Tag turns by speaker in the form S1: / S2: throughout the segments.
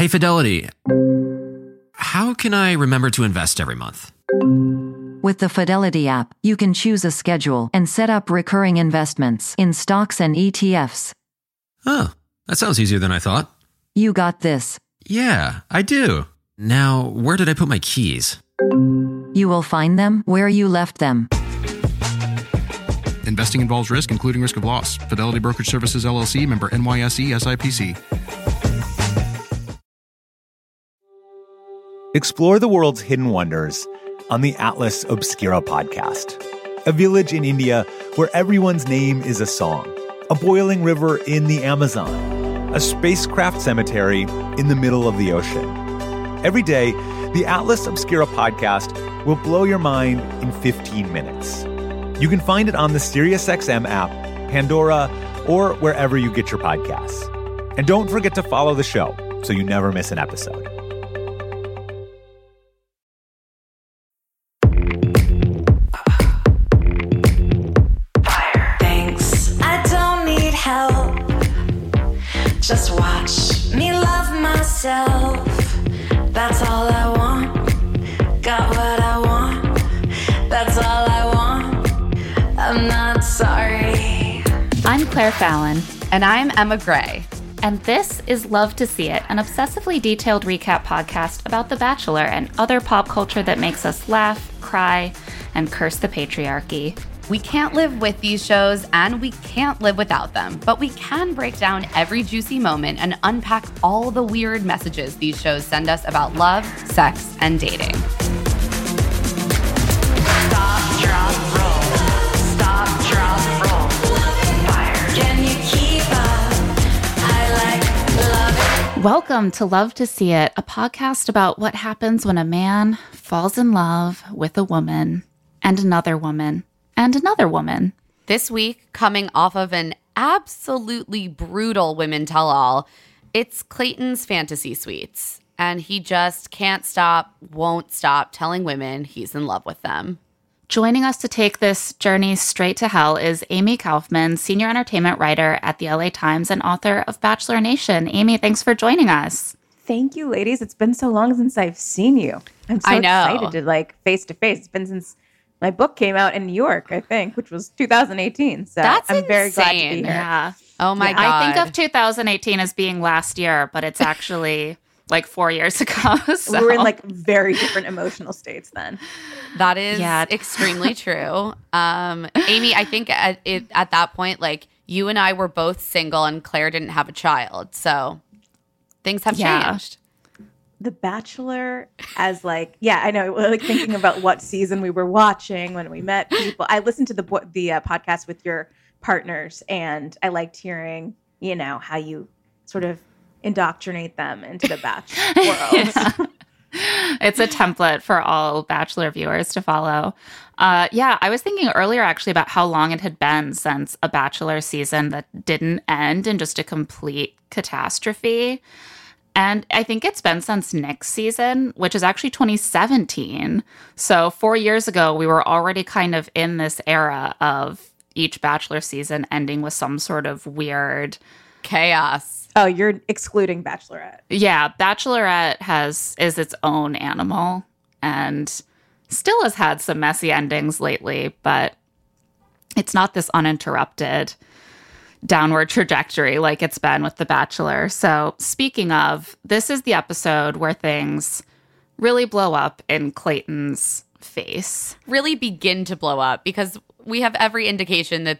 S1: Hey, Fidelity, how can I remember to invest every month?
S2: With the Fidelity app, you can choose a schedule and set up recurring investments in stocks and ETFs.
S1: Oh, that sounds easier than I thought.
S2: You got this.
S1: Yeah, I do. Now, where did I put my keys?
S2: You will find them where you left them.
S3: Investing involves risk, including risk of loss. Fidelity Brokerage Services, LLC, member NYSE, SIPC.
S4: Explore the world's hidden wonders on the Atlas Obscura podcast. A village in India where everyone's name is a song. A boiling river in the Amazon. A spacecraft cemetery in the middle of the ocean. Every day, the Atlas Obscura podcast will blow your mind in 15 minutes. You can find it on the SiriusXM app, Pandora, or wherever you get your podcasts. And don't forget to follow the show so you never miss an episode.
S5: Thanks, I don't need help. Just watch me love myself. That's all I want. Got what I want. That's all I want. I'm not sorry.
S6: I'm Claire Fallon.
S7: And I'm Emma Gray.
S6: And this is Love to See It, an obsessively detailed recap podcast about The Bachelor and other pop culture that makes us laugh, cry, and curse the patriarchy.
S7: We can't live with these shows and we can't live without them, but we can break down every juicy moment and unpack all the weird messages these shows send us about love, sex, and dating.
S5: Stop, drop, roll. Stop, drop, roll. Fire. Can you keep up? I love it.
S6: Welcome to Love to See It, a podcast about what happens when a man falls in love with a woman and another woman. And another woman.
S7: This week, coming off of an absolutely brutal women tell-all, it's Clayton's fantasy suites. And he just can't stop, won't stop telling women he's in love with them.
S6: Joining us to take this journey straight to hell is Amy Kaufman, senior entertainment writer at the LA Times and author of Bachelor Nation. Amy, thanks for joining us.
S8: Thank you, ladies. It's been so long since I've seen you. I'm so excited to face to face. It's been since my book came out in New York, I think, which was 2018. So
S7: That's
S8: I'm very glad to be
S7: insane.
S8: here.
S6: Yeah.
S7: Oh my God.
S6: I think of 2018 as being last year, but it's actually like 4 years ago. So.
S8: We were in very different emotional states then.
S7: That is extremely true. Amy, I think at that point, you and I were both single and Claire didn't have a child. So things have changed.
S8: The Bachelor as I know, thinking about what season we were watching when we met people. I listened to the podcast with your partners, and I liked hearing, how you sort of indoctrinate them into the Bachelor world.
S6: It's a template for all Bachelor viewers to follow. I was thinking earlier actually about how long it had been since a Bachelor season that didn't end in just a complete catastrophe. And I think it's been since Nick's season, which is actually 2017. So 4 years ago, we were already kind of in this era of each Bachelor season ending with some sort of weird
S7: chaos.
S8: Oh, you're excluding Bachelorette.
S6: Yeah, Bachelorette is its own animal and still has had some messy endings lately, but it's not this uninterrupted downward trajectory like it's been with The Bachelor. So speaking of, this is the episode where things really blow up in Clayton's face.
S7: Really begin to blow up because we have every indication that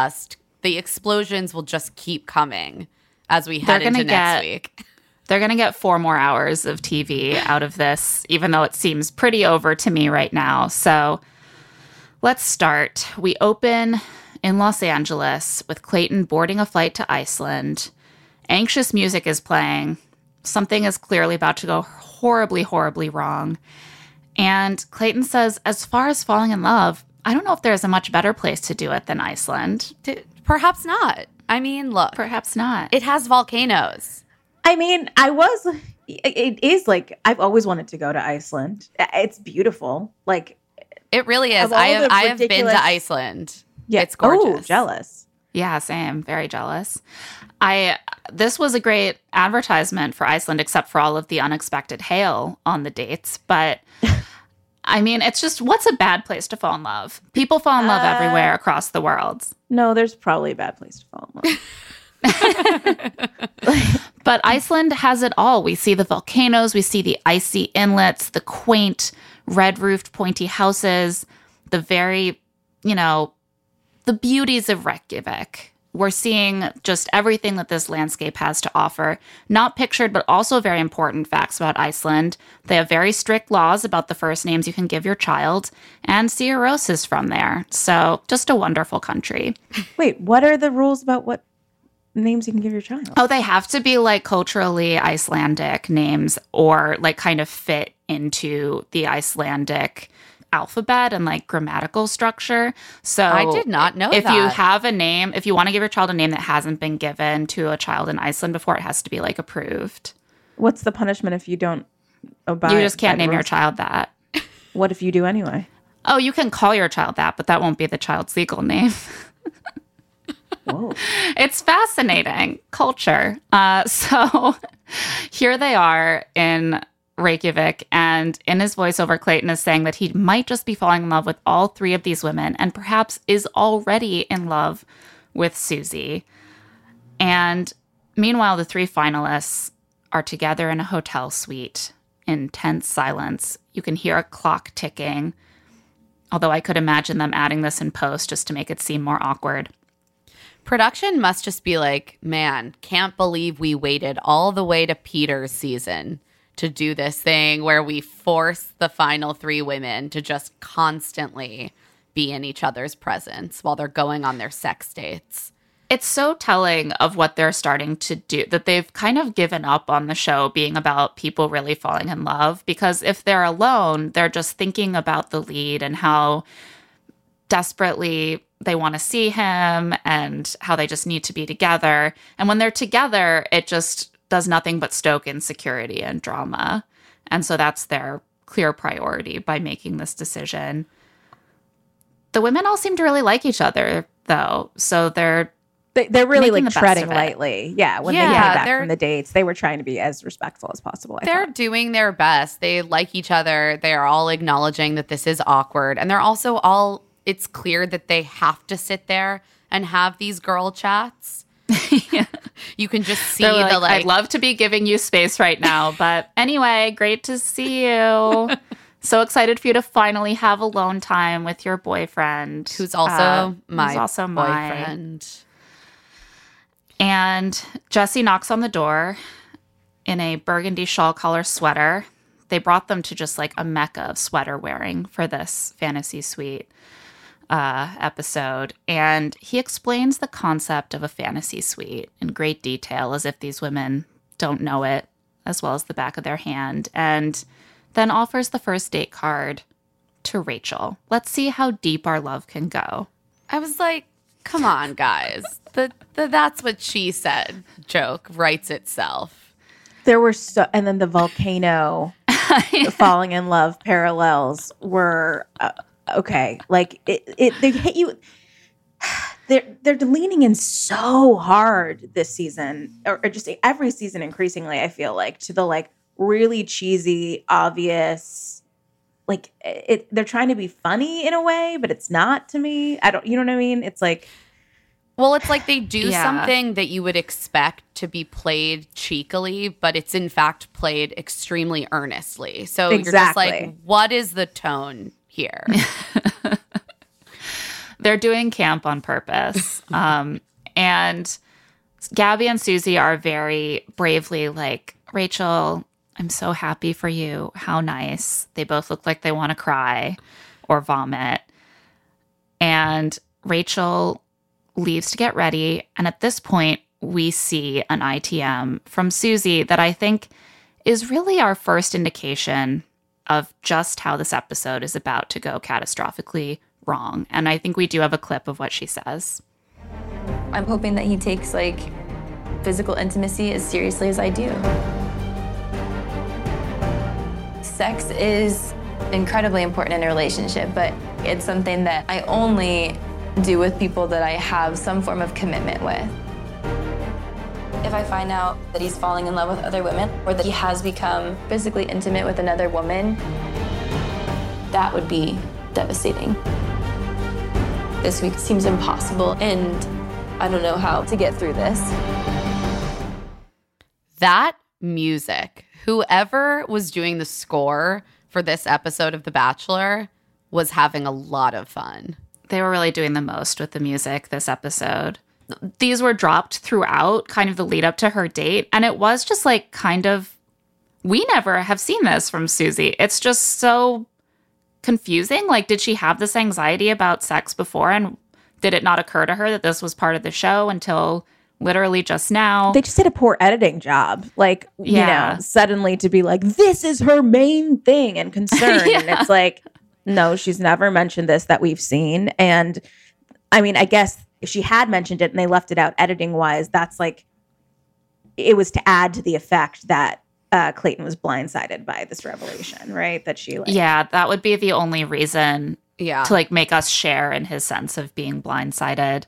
S7: the explosions will just keep coming as we head into next week.
S6: They're going to get 4 more hours of TV out of this, even though it seems pretty over to me right now. So let's start. We open in Los Angeles with Clayton boarding a flight to Iceland. Anxious music is playing. Something is clearly about to go horribly, horribly wrong. And Clayton says, as far as falling in love, I don't know if there's a much better place to do it than Iceland.
S7: Perhaps not. I mean, look.
S6: Perhaps not.
S7: It has volcanoes.
S8: I mean, it is I've always wanted to go to Iceland. It's beautiful.
S7: It really is. I have been to Iceland.
S8: Yeah.
S7: It's gorgeous.
S8: Oh, jealous.
S6: Yeah, same. Very jealous. This was a great advertisement for Iceland, except for all of the unexpected hail on the dates. But I mean, it's just, what's a bad place to fall in love? People fall in love everywhere across the world.
S8: No, there's probably a bad place to fall in love.
S6: But Iceland has it all. We see the volcanoes, we see the icy inlets, the quaint red-roofed pointy houses, the very, the beauties of Reykjavik. We're seeing just everything that this landscape has to offer. Not pictured, but also very important facts about Iceland. They have very strict laws about the first names you can give your child, and Sigur Rós is from there. So just a wonderful country.
S8: Wait, what are the rules about what names you can give your child?
S6: Oh, they have to be like culturally Icelandic names or like kind of fit into the Icelandic alphabet and like grammatical structure. So
S7: I did not know
S6: if
S7: that.
S6: you have a name, if you want to give your child a name that hasn't been given to a child in Iceland before, it has to be like approved.
S8: What's the punishment if you don't abide?
S6: You just can't
S8: by the
S6: name your
S8: rules?
S6: child that.
S8: What if you do anyway?
S6: Oh, you can call your child that, but that won't be the child's legal name.
S8: Whoa.
S6: It's fascinating culture. So here they are in Reykjavik, and in his voiceover, Clayton is saying that he might just be falling in love with all three of these women and perhaps is already in love with Susie. And meanwhile, the three finalists are together in a hotel suite in tense silence. You can hear a clock ticking, although I could imagine them adding this in post just to make it seem more awkward.
S7: Production must just be like, man, can't believe we waited all the way to Peter's season to do this thing where we force the final three women to just constantly be in each other's presence while they're going on their sex dates.
S6: It's so telling of what they're starting to do, that they've kind of given up on the show being about people really falling in love, because if they're alone, they're just thinking about the lead and how desperately they want to see him and how they just need to be together. And when they're together, it just does nothing but stoke insecurity and drama. And so that's their clear priority by making this decision. The women all seem to really like each other, though. So they're
S8: really
S6: making
S8: like
S6: the best
S8: treading
S6: of it.
S8: lightly. Yeah, when
S7: Yeah,
S8: they came back
S7: they're-
S8: from the dates, they were trying to be as respectful as possible. I
S7: They're
S8: thought.
S7: doing their best. They like each other. They are all acknowledging that this is awkward. And they're also all, it's clear that they have to sit there and have these girl chats.
S6: Yeah.
S7: You can just see
S6: They're
S7: the
S6: I'd love to be giving you space right now, but anyway, great to see you. So excited for you to finally have alone time with your boyfriend,
S7: who's also my
S6: mine.
S7: boyfriend.
S6: And Jesse knocks on the door in a burgundy shawl collar sweater. They brought them to just like a mecca of sweater wearing for this fantasy suite episode. And he explains the concept of a fantasy suite in great detail, as if these women don't know it as well as the back of their hand, and then offers the first date card to Rachel. Let's see how deep our love can go.
S7: I was like, come on, guys. The that's what she said joke writes itself.
S8: There were and then the volcano falling in love parallels were okay. Like they hit you. They're leaning in so hard this season, or just every season increasingly. I feel like to the like really cheesy, obvious. Like they're trying to be funny in a way, but it's not to me. You know what I mean? It's like.
S7: Well, it's like they do something that you would expect to be played cheekily, but it's in fact played extremely earnestly. So You're just like, what is the tone here?
S6: They're doing camp on purpose. And Gabby and Susie are very bravely like, Rachel, I'm so happy for you. How nice. They both look like they want to cry or vomit. And Rachel leaves to get ready. And at this point, we see an ITM from Susie that I think is really our first indication of just how this episode is about to go catastrophically wrong. And I think we do have a clip of what she says.
S9: I'm hoping that he takes like physical intimacy as seriously as I do. Sex is incredibly important in a relationship, but it's something that I only do with people that I have some form of commitment with. If I find out that he's falling in love with other women or that he has become physically intimate with another woman, that would be devastating. This week seems impossible, and I don't know how to get through this.
S7: That music, whoever was doing the score for this episode of The Bachelor was having a lot of fun.
S6: They were really doing the most with the music this episode. These were dropped throughout kind of the lead up to her date. And it was just like kind of, we never have seen this from Susie. It's just so confusing. Like, did she have this anxiety about sex before? And did it not occur to her that this was part of the show until literally just now?
S8: They just did a poor editing job. Like, you know, suddenly to be like, this is her main thing and concern.
S6: Yeah.
S8: And it's like, no, she's never mentioned this that we've seen. And I mean, I guess if she had mentioned it and they left it out editing wise, that's like, it was to add to the effect that Clayton was blindsided by this revelation, right? That she like,
S6: yeah, that would be the only reason
S7: Yeah.
S6: to like make us share in his sense of being blindsided.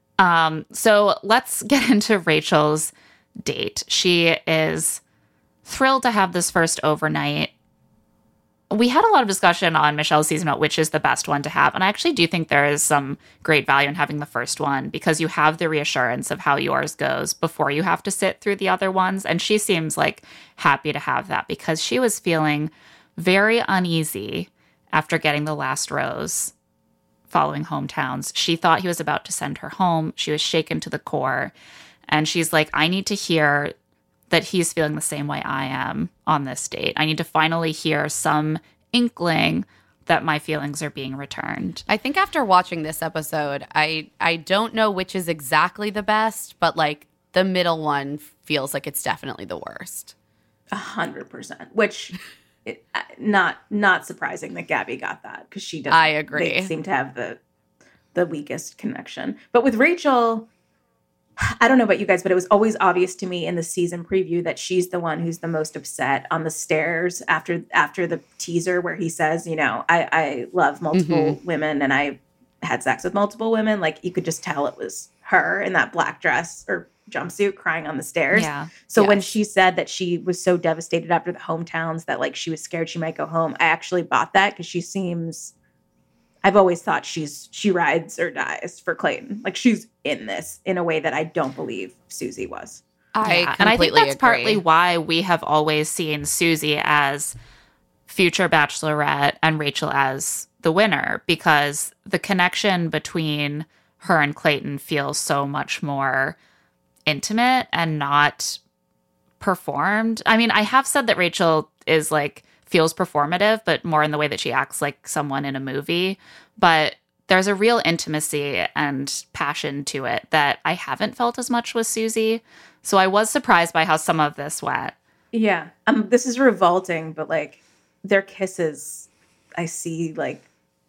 S6: So let's get into Rachel's date. She is thrilled to have this first overnight. We had a lot of discussion on Michelle's season about which is the best one to have. And I actually do think there is some great value in having the first one because you have the reassurance of how yours goes before you have to sit through the other ones. And she seems like happy to have that because she was feeling very uneasy after getting the last rose following hometowns. She thought he was about to send her home. She was shaken to the core. And she's like, I need to hear that he's feeling the same way I am on this date. I need to finally hear some inkling that my feelings are being returned.
S7: I think after watching this episode, I don't know which is exactly the best, but like the middle one feels like it's definitely the worst.
S8: 100%, which not surprising that Gabby got that because she doesn't.
S7: I agree.
S8: They seem to have the weakest connection. But with Rachel, I don't know about you guys, but it was always obvious to me in the season preview that she's the one who's the most upset on the stairs after the teaser where he says, you know, I love multiple women and I had sex with multiple women. Like you could just tell it was her in that black dress or jumpsuit crying on the stairs.
S6: Yeah.
S8: So when she said that she was so devastated after the hometowns that like she was scared she might go home, I actually bought that because she seems, I've always thought she rides or dies for Clayton. Like she's in this in a way that I don't believe Susie was.
S6: And I think that's partly why we have always seen Susie as future bachelorette and Rachel as the winner, because the connection between her and Clayton feels so much more intimate and not performed. I mean, I have said that Rachel is like feels performative, but more in the way that she acts like someone in a movie. But there's a real intimacy and passion to it that I haven't felt as much with Susie. So I was surprised by how some of this went.
S8: Yeah. This is revolting, but like their kisses, I see like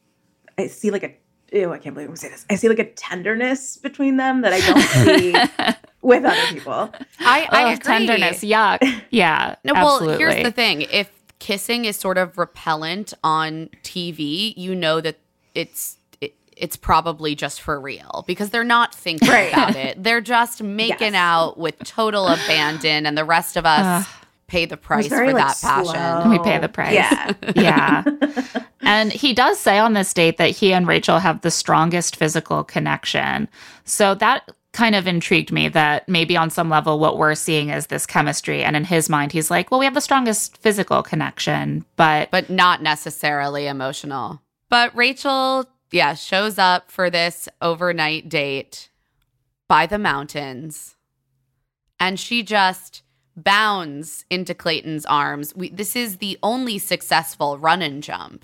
S8: a, ew, I can't believe I'm saying this. I see like a tenderness between them that I don't see with other people.
S7: I agree.
S6: Tenderness, yuck. Yeah,
S7: no,
S6: absolutely.
S7: Well, here's the thing. If kissing is sort of repellent on TV, you know that it's probably just for real because they're not thinking about it. They're just making out with total abandon, and the rest of us pay the price for that passion.
S6: We pay the price.
S8: Yeah.
S6: Yeah. And he does say on this date that he and Rachel have the strongest physical connection. So that kind of intrigued me that maybe on some level what we're seeing is this chemistry. And in his mind, he's like, well, we have the strongest physical connection, but
S7: not necessarily emotional. But Rachel, shows up for this overnight date by the mountains. And she just bounds into Clayton's arms. This is the only successful run and jump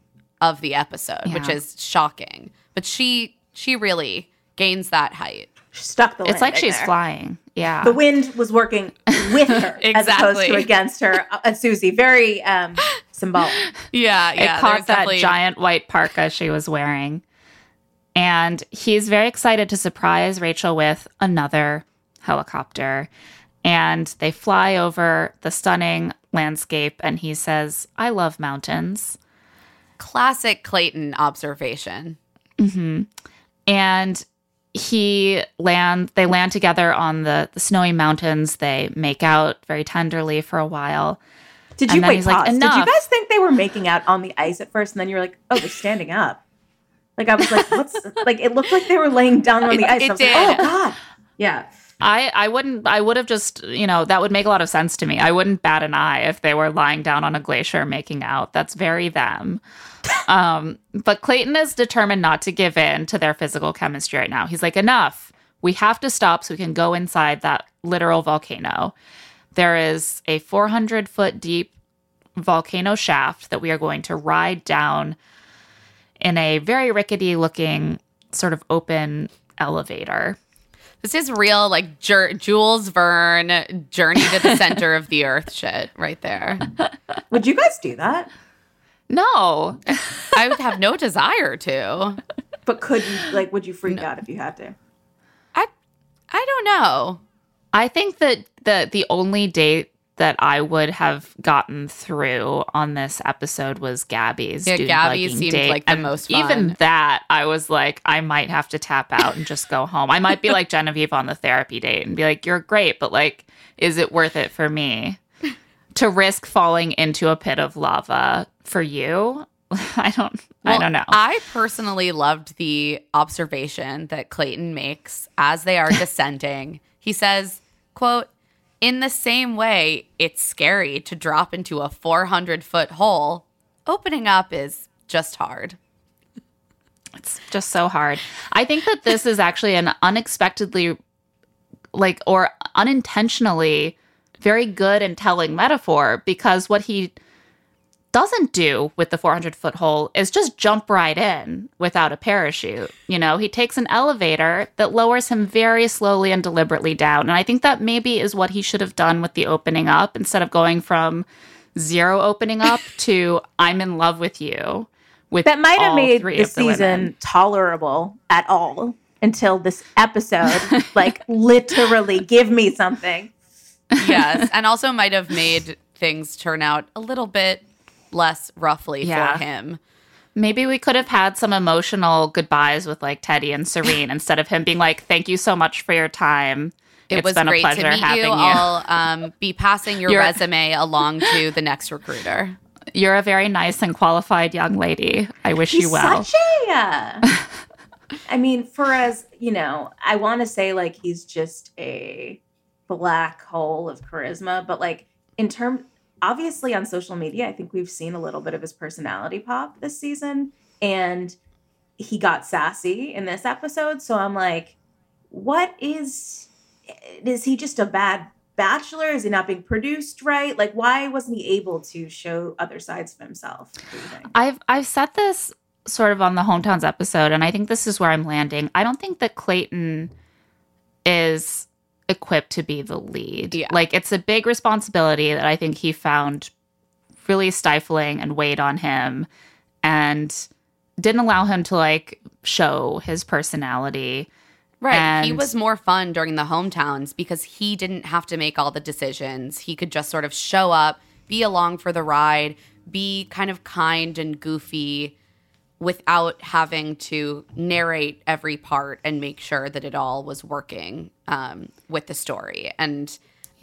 S7: of the episode, which is shocking. But she really gains that height.
S8: She stuck the landing.
S6: It's like she's
S8: there.
S6: flying. Yeah.
S8: The wind was working with her as opposed to against her. Susie, very symbolic.
S7: Yeah.
S6: It caught that giant white parka she was wearing. And he's very excited to surprise Rachel with another helicopter. And they fly over the stunning landscape, and he says, I love mountains.
S7: Classic Clayton observation.
S6: Mm-hmm. And they land together on the snowy mountains. They make out very tenderly for a while.
S8: Did you wait?
S6: Like,
S8: Did you guys think they were making out on the ice at first, and then you're like, oh, they're standing up? Like I was like, what's like? It looked like they were laying down on the ice.
S7: It
S8: I was
S7: did.
S8: like, oh God, yeah.
S6: I would have just, that would make a lot of sense to me. I wouldn't bat an eye if they were lying down on a glacier making out. That's very them. But Clayton is determined not to give in to their physical chemistry right now. He's like, enough. We have to stop so we can go inside that literal volcano. There is a 400-foot deep volcano shaft that we are going to ride down in a very rickety-looking sort of open elevator.
S7: This is real, like, Jules Verne, Journey to the Center of the Earth shit right there.
S8: Would you guys do that?
S6: No.
S7: I would have no desire to.
S8: But could you, like, would you freak out if you had to?
S7: I don't know.
S6: I think that the only date that I would have gotten through on this episode was Gabby's.
S7: Yeah, Gabby seemed
S6: date.
S7: like the most fun.
S6: Even that, I was like, I might have to tap out and just go home. I might be like Genevieve on the therapy date and be like, you're great, but like, is it worth it for me to risk falling into a pit of lava for you? I don't know.
S7: I personally loved the observation that Clayton makes as they are descending. He says, quote, in the same way, it's scary to drop into a 400-foot hole. Opening up is just hard.
S6: It's just so hard. I think that this is actually an unexpectedly, or unintentionally very good and telling metaphor, because what he doesn't do with the 400-foot hole is just jump right in without a parachute. He takes an elevator that lowers him very slowly and deliberately down. And I think that maybe is what he should have done with the opening up, instead of going from 0 opening up to I'm in love with you. With
S8: that might have made the season
S6: women
S8: tolerable at all until this episode. Like, literally, give me something.
S7: Yes, and also might have made things turn out a little bit less roughly for him.
S6: Maybe we could have had some emotional goodbyes with like Teddy and Serene instead of him being like, thank you so much for your time.
S7: It was
S6: been
S7: great
S6: a pleasure
S7: to meet
S6: having you.
S7: I'll be passing your resume along to the next recruiter.
S6: You're a very nice and qualified young lady. I wish you well.
S8: Such a, I mean, for as, I want to say like he's just a black hole of charisma, but like obviously on social media, I think we've seen a little bit of his personality pop this season, and he got sassy in this episode. So I'm like, is he just a bad bachelor? Is he not being produced right? Like, why wasn't he able to show other sides of himself? What do you think?
S6: I've said this sort of on the Hometowns episode, and I think this is where I'm landing. I don't think that Clayton is equipped to be the lead.
S7: Yeah.
S6: Like, it's a big responsibility that I think he found really stifling and weighed on him, and didn't allow him to like show his personality.
S7: Right.
S6: And
S7: he was more fun during the Hometowns because he didn't have to make all the decisions. He could just sort of show up, be along for the ride, be kind of kind and goofy without having to narrate every part and make sure that it all was working with the story. And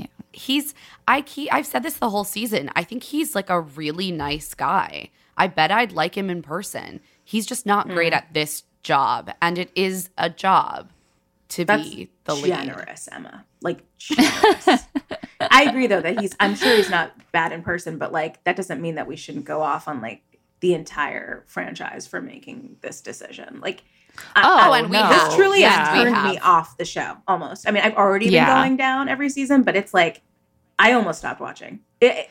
S7: I've said this the whole season. I think he's like a really nice guy. I bet I'd like him in person. He's just not great at this job. And it is a job to be the lead.
S8: Generous, Emma. Like, generous. I agree, though, that I'm sure he's not bad in person, but like, that doesn't mean that we shouldn't go off on like the entire franchise for making this decision. Like, this truly has turned me off the show almost. I mean, I've already been going down every season, but it's like, I almost stopped watching.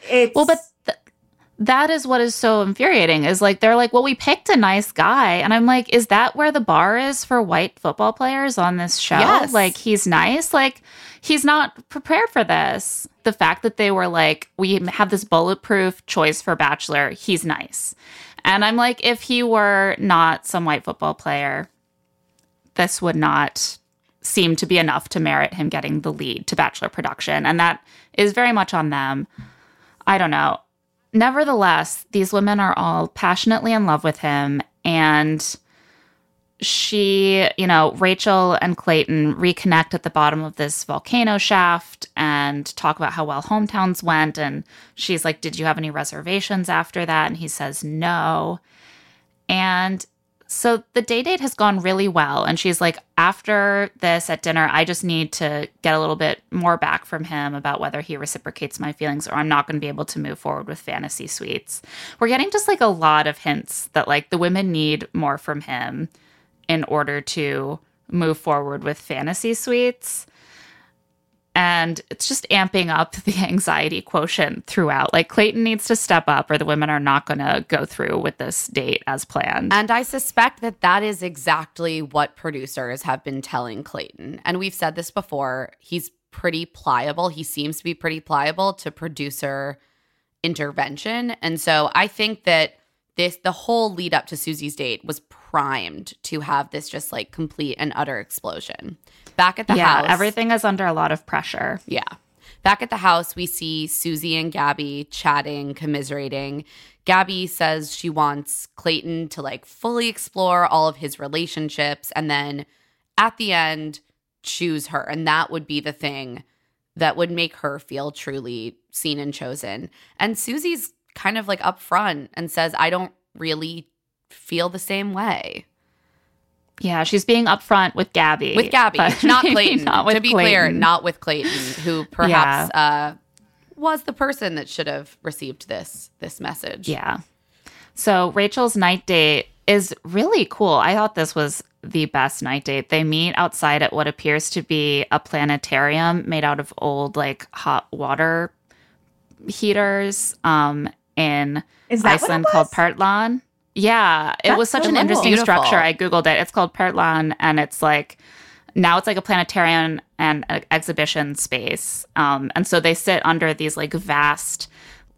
S6: That is what is so infuriating is like, they're like, well, we picked a nice guy. And I'm like, is that where the bar is for white football players on this show?
S7: Yes.
S6: Like, he's nice. Like, he's not prepared for this. The fact that they were like, we have this bulletproof choice for Bachelor, he's nice. And I'm like, if he were not some white football player, this would not seem to be enough to merit him getting the lead to Bachelor production. And that is very much on them. I don't know. Nevertheless, these women are all passionately in love with him, and Rachel and Clayton reconnect at the bottom of this volcano shaft and talk about how well hometowns went. And she's like, did you have any reservations after that? And he says no. And so the date has gone really well. And she's like, after this at dinner, I just need to get a little bit more back from him about whether he reciprocates my feelings, or I'm not going to be able to move forward with fantasy suites. We're getting just like a lot of hints that like the women need more from him in order to move forward with fantasy suites. And it's just amping up the anxiety quotient throughout. Like, Clayton needs to step up or the women are not going to go through with this date as planned.
S7: And I suspect that that is exactly what producers have been telling Clayton. And we've said this before. He's pretty pliable. He seems to be pretty pliable to producer intervention. And so I think that the whole lead up to Susie's date was primed to have this just like complete and utter explosion. Back at the house.
S6: Yeah, everything is under a lot of pressure.
S7: Yeah. Back at the house, we see Susie and Gabby chatting, commiserating. Gabby says she wants Clayton to like fully explore all of his relationships and then at the end choose her. And that would be the thing that would make her feel truly seen and chosen. And Susie's kind of like upfront and says, I don't really feel the same way.
S6: Yeah, she's being upfront with Gabby.
S7: With Gabby, not Clayton. To be clear,
S6: Clayton.
S7: not with Clayton, who perhaps was the person that should have received this message.
S6: Yeah. So Rachel's night date is really cool. I thought this was the best night date. They meet outside at what appears to be a planetarium made out of old, like, hot water heaters in Iceland called Pertlan. Yeah, it was such
S8: so
S6: an interesting
S7: beautiful.
S6: structure. I Googled it. It's called Pertlan, and it's like, now it's like a planetarium and an exhibition space. And so they sit under these like vast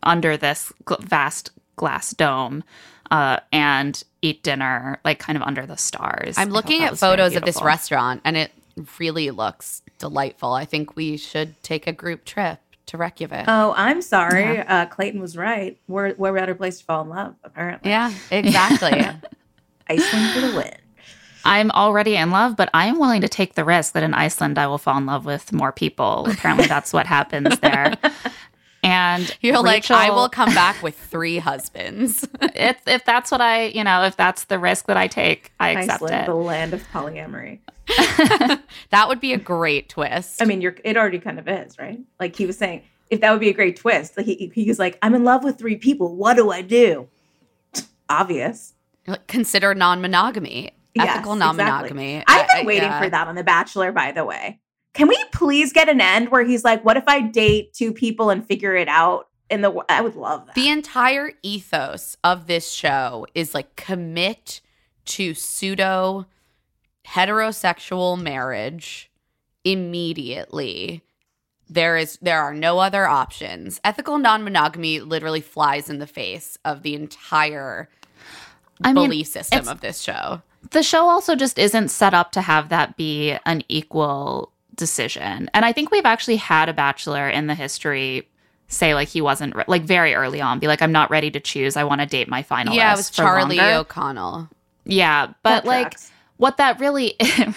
S6: glass dome and eat dinner, like kind of under the stars.
S7: I'm looking at photos of this restaurant, and it really looks delightful. I think we should take a group trip to Reykjavik.
S8: Oh, I'm sorry. Clayton was right. We're a better place to fall in love, apparently.
S7: Yeah, exactly.
S8: Iceland for the win.
S6: I'm already in love, but I am willing to take the risk that in Iceland I will fall in love with more people. Apparently that's what happens there. And
S7: You're
S6: Rachel,
S7: like, I will come back with 3 husbands.
S6: if that's what if that's the risk that I take, I accept
S8: Iceland,
S6: it.
S8: the land of polyamory.
S7: That would be a great twist.
S8: I mean, it already kind of is, right? Like he was saying, if that would be a great twist. Like he was like, I'm in love with 3 people. What do I do? Obvious.
S7: Consider non-monogamy. Ethical
S8: Yes,
S7: non-monogamy.
S8: Exactly. I've been waiting for that on The Bachelor, by the way. Can we please get an end where he's like, what if I date 2 people and figure it out? I would love that.
S7: The entire ethos of this show is like commit to pseudo heterosexual marriage immediately. There are no other options. Ethical non-monogamy literally flies in the face of the entire belief system of this show.
S6: The show also just isn't set up to have that be an equal decision. And I think we've actually had a Bachelor in the history say like he wasn't like very early on be like, I'm not ready to choose. I want to date my finalist.
S7: Yeah, it was Charlie
S6: longer.
S7: O'Connell.
S6: Yeah, but
S8: That
S6: like
S8: tracks.
S6: what that really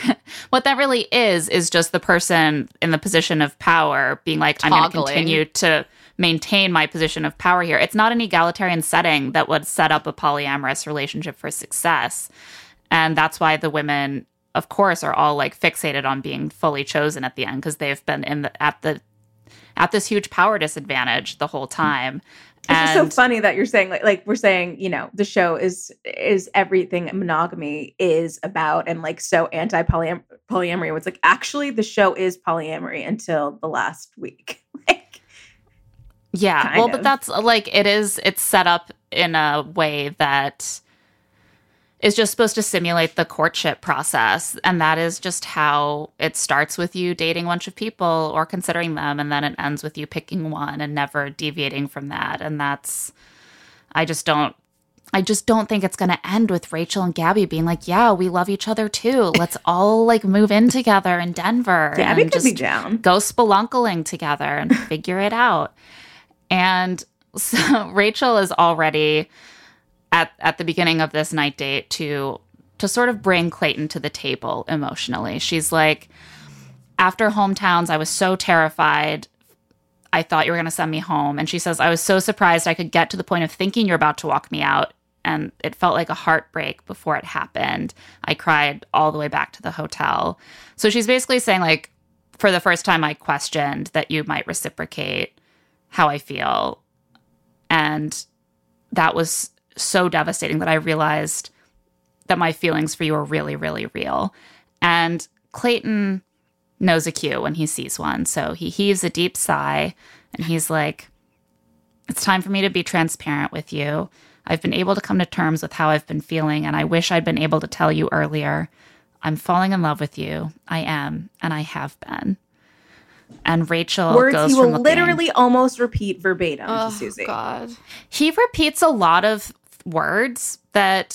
S6: is just the person in the position of power being like, I'm going to
S7: Toggling.
S6: continue to maintain my position of power here. It's not an egalitarian setting that would set up a polyamorous relationship for success. And that's why the women, of course, are all like fixated on being fully chosen at the end because they've been at this huge power disadvantage the whole time.
S8: It's just so funny that you're saying like we're saying, the show is everything monogamy is about and like so anti-polyamory. It's like actually the show is polyamory until the last week.
S6: Yeah,
S8: kind
S6: well,
S8: of.
S6: but that's like it's set up in a way that is just supposed to simulate the courtship process. And that is just how it starts with you dating a bunch of people or considering them. And then it ends with you picking one and never deviating from that. And I just don't think it's going to end with Rachel and Gabby being like, yeah, we love each other too. Let's all like move in together in Denver.
S8: Gabby
S6: and
S8: could
S6: just
S8: be down.
S6: go spelunkling together and figure it out. And so Rachel is already at the beginning of this night date to to sort of bring Clayton to the table emotionally. She's like, after Hometowns, I was so terrified. I thought you were going to send me home. And she says, I was so surprised I could get to the point of thinking you're about to walk me out. And it felt like a heartbreak before it happened. I cried all the way back to the hotel. So she's basically saying, like, for the first time, I questioned that you might reciprocate how I feel. And that was so devastating that I realized that my feelings for you are really, really real. And Clayton knows a cue when he sees one. So he heaves a deep sigh and he's like, it's time for me to be transparent with you. I've been able to come to terms with how I've been feeling, and I wish I'd been able to tell you earlier. I'm falling in love with you. I am, and I have been. And Rachel
S8: words
S6: goes
S8: he
S6: from
S8: will
S6: looking,
S8: literally almost repeat verbatim to Susie.
S7: God.
S6: He repeats a lot of words that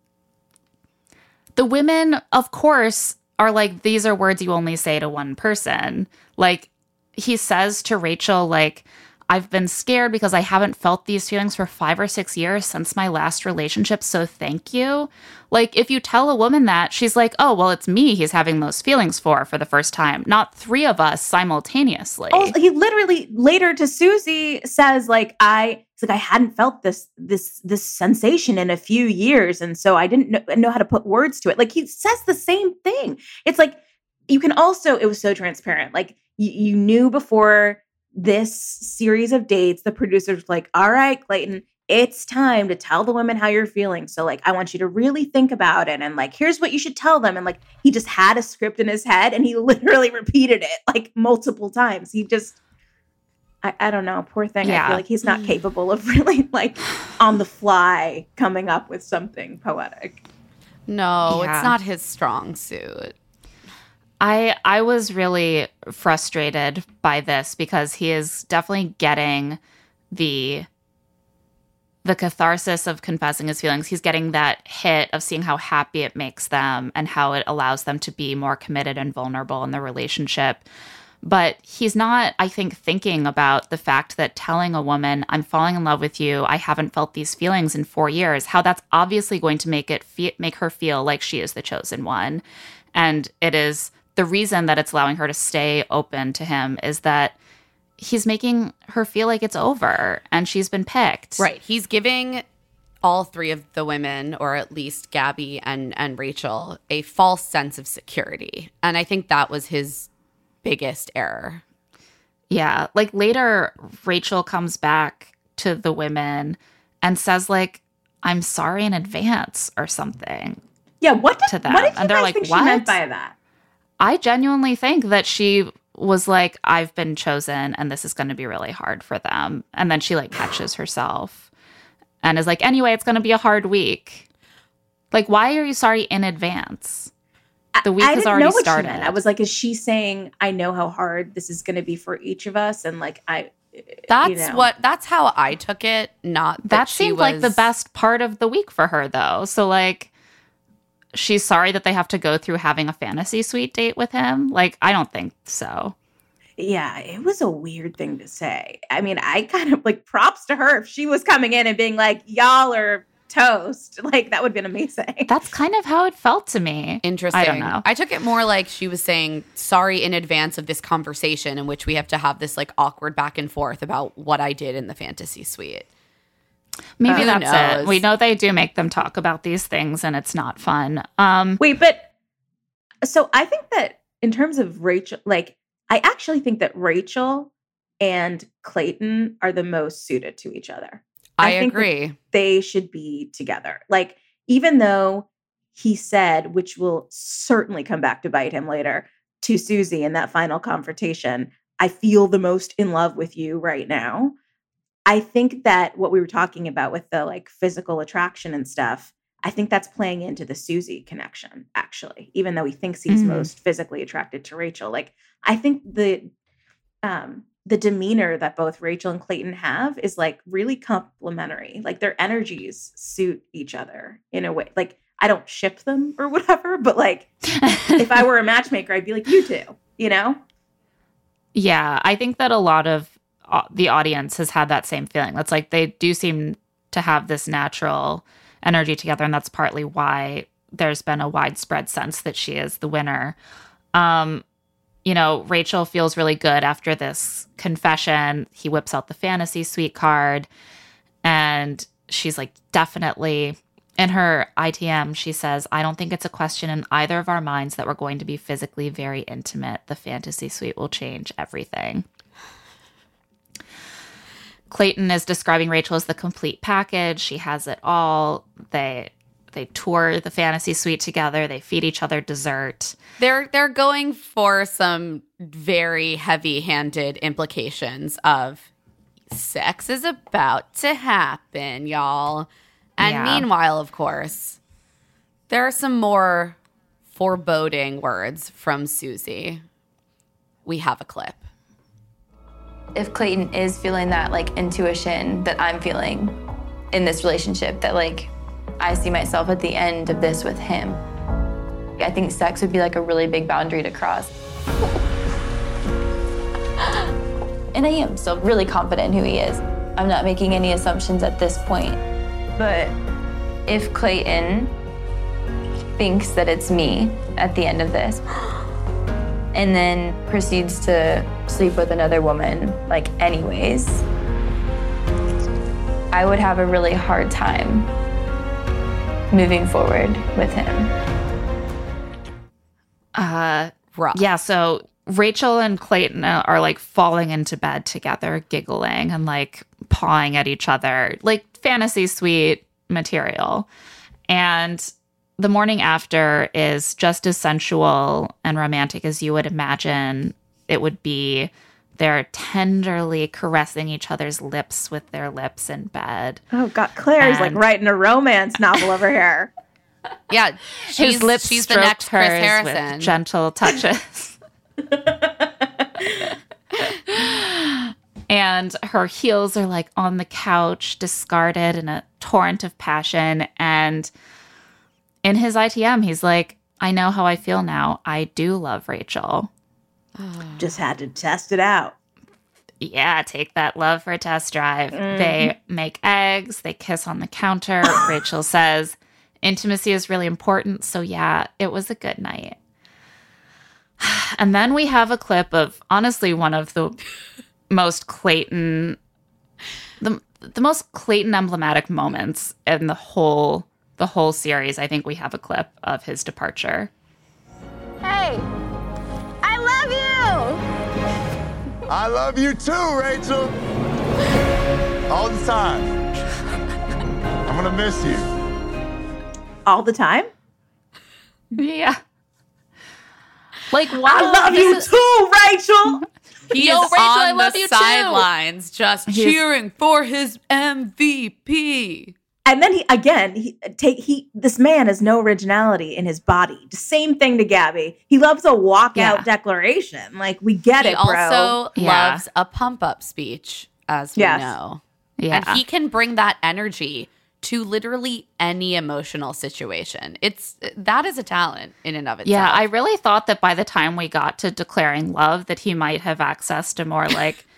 S6: the women, of course, are like, these are words you only say to one person. Like, he says to Rachel, like, I've been scared because I haven't felt these feelings for 5 or 6 years since my last relationship, so thank you. Like, if you tell a woman that, she's like, oh, well, it's me he's having those feelings for the first time, not 3 of us simultaneously.
S8: Oh, he literally later to Susie says, like, I hadn't felt this sensation in a few years, and so I didn't know how to put words to it. Like, he says the same thing. It's like, you can also, it was so transparent. Like, you knew before this series of dates, the producers were like, all right, Clayton, it's time to tell the women how you're feeling. So, like, I want you to really think about it. And, like, here's what you should tell them. And, like, he just had a script in his head and he literally repeated it, like, multiple times. He just, I don't know, poor thing.
S6: Yeah.
S8: I feel like he's not capable of really, like, on the fly coming up with something poetic.
S7: No,
S6: Yeah.
S7: it's not his strong suit.
S6: I was really frustrated by this because he is definitely getting the catharsis of confessing his feelings. He's getting that hit of seeing how happy it makes them and how it allows them to be more committed and vulnerable in the relationship. But he's not, I think, thinking about the fact that telling a woman, I'm falling in love with you, I haven't felt these feelings in 4 years, how that's obviously going to make her feel like she is the chosen one. And it is the reason that it's allowing her to stay open to him is that he's making her feel like it's over and she's been picked.
S7: Right. He's giving all 3 of the women, or at least Gabby and Rachel, a false sense of security. And I think that was his biggest error.
S6: Yeah. Like, later, Rachel comes back to the women and says, like, I'm sorry in advance or something.
S8: Yeah, what did
S6: to them.
S8: What did you
S6: And they're
S8: guys
S6: like,
S8: think
S6: what?
S8: she meant by that?
S6: I genuinely think that she was like, I've been chosen and this is going to be really hard for them. And then she, like, catches herself and is like, anyway, it's going to be a hard week. Like, why are you sorry in advance? The week has already started.
S8: I was like, is she saying, I know how hard this is going to be for each of us? And, like,
S7: that's how I took it. Not
S6: that
S7: she
S6: seemed like the best part of the week for her, though. So, like, she's sorry that they have to go through having a fantasy suite date with him. Like, I don't think so.
S8: Yeah, it was a weird thing to say. I mean, I kind of, like, props to her if she was coming in and being like, y'all are toast. Like, that would have been amazing.
S6: That's kind of how it felt to me.
S7: Interesting.
S6: I don't know.
S7: I took it more like she was saying sorry in advance of this conversation in which we have to have this, like, awkward back and forth about what I did in the fantasy suite.
S6: Maybe
S7: Who
S6: that's
S7: knows?
S6: it. We know they do make them talk about these things and it's not fun.
S8: Wait, but so I think that in terms of Rachel, like, I actually think that Rachel and Clayton are the most suited to each other.
S7: I
S8: think
S7: agree.
S8: that they should be together. Like, even though he said, which will certainly come back to bite him later, to Susie in that final confrontation, I feel the most in love with you right now. I think that what we were talking about with the, like, physical attraction and stuff, I think that's playing into the Susie connection, actually, even though he thinks he's most physically attracted to Rachel. Like, I think the demeanor that both Rachel and Clayton have is, like, really complementary. Like, their energies suit each other in a way. Like, I don't ship them or whatever, but, like, if I were a matchmaker, I'd be like, you two, you know?
S6: Yeah, I think that a lot of the audience has had that same feeling. That's like, they do seem to have this natural energy together, and that's partly why there's been a widespread sense that she is the winner. Rachel feels really good after this confession. He whips out the fantasy suite card, and she's like, definitely. In her ITM, she says, I don't think it's a question in either of our minds that we're going to be physically very intimate. The fantasy suite will change everything. Clayton is describing Rachel as the complete package. She has it all. They tour the fantasy suite together. They feed each other dessert.
S7: They're going for some very heavy-handed implications of sex is about to happen, y'all. And meanwhile, of course, there are some more foreboding words from Susie. We have a clip.
S9: If Clayton is feeling that like intuition that I'm feeling in this relationship, that like I see myself at the end of this with him, I think sex would be like a really big boundary to cross. And I am still really confident in who he is. I'm not making any assumptions at this point. But if Clayton thinks that it's me at the end of this, and then proceeds to sleep with another woman, like anyways, I would have a really hard time moving forward with him.
S7: Rough.
S6: Yeah, so Rachel and Clayton are like falling into bed together, giggling and like pawing at each other, like fantasy suite material. And the morning after is just as sensual and romantic as you would imagine it would be. They're tenderly caressing each other's lips with their lips in bed.
S8: Oh, God. Claire's like writing a romance novel over here.
S7: Yeah.
S6: His lips
S7: she's the
S6: stroked
S7: next Chris
S6: hers
S7: Harrison.
S6: with gentle touches. And her heels are like on the couch, discarded in a torrent of passion. And in his ITM, he's like, I know how I feel now. I do love Rachel.
S8: Just had to test it out.
S6: Yeah, take that love for a test drive.
S8: Mm-hmm.
S6: They make eggs. They kiss on the counter. Rachel says, intimacy is really important. So yeah, it was a good night. And then we have a clip of, honestly, one of the most Clayton, the most Clayton emblematic moments in the whole series. I think we have a clip of his departure.
S10: Hey, I love you.
S11: I love you too, Rachel. All the time. I'm gonna miss you.
S8: All the time?
S6: Yeah. Like, wow.
S8: I love you too, Rachel.
S7: He
S6: Yo,
S7: is
S6: Rachel,
S7: on
S6: I love
S7: the
S6: you too.
S7: sidelines just cheering for his MVP.
S8: And then this man has no originality in his body. The same thing to Gabby. He loves a walkout declaration. Like, we get it, bro.
S7: He also loves a pump-up speech, as we know.
S6: Yeah.
S7: And he can bring that energy to literally any emotional situation. That is a talent in and of itself.
S6: Yeah, I really thought that by the time we got to declaring love that he might have access to more like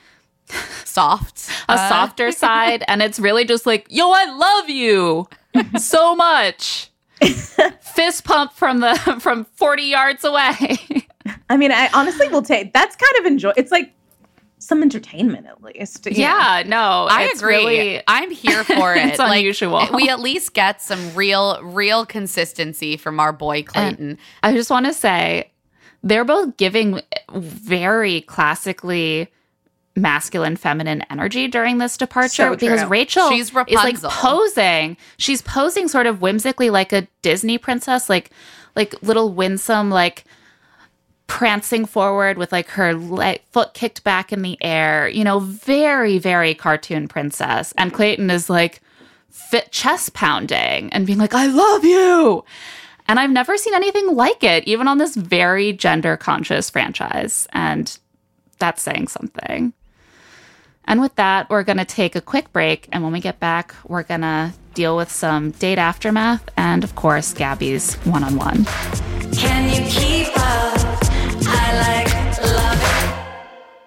S6: softer side. And it's really just like, yo, I love you so much. Fist pump from 40 yards away.
S8: I mean, I honestly will take, that's kind of it's like some entertainment at least.
S6: Yeah, no,
S7: I agree.
S6: Really,
S7: I'm here for it.
S6: It's unusual.
S7: We at least get some real consistency from our boy Clayton.
S6: And I just want to say, they're both giving very classically masculine, feminine energy during this departure because Rachel
S7: She's
S6: is like posing. She's posing sort of whimsically like a Disney princess, like little winsome, like prancing forward with like her foot kicked back in the air, very, very cartoon princess. And Clayton is like chest pounding and being like, I love you. And I've never seen anything like it, even on this very gender conscious franchise. And that's saying something. And with that, we're going to take a quick break. And when we get back, we're going to deal with some date aftermath and, of course, Gabby's one-on-one.
S5: Can you keep up? I love it.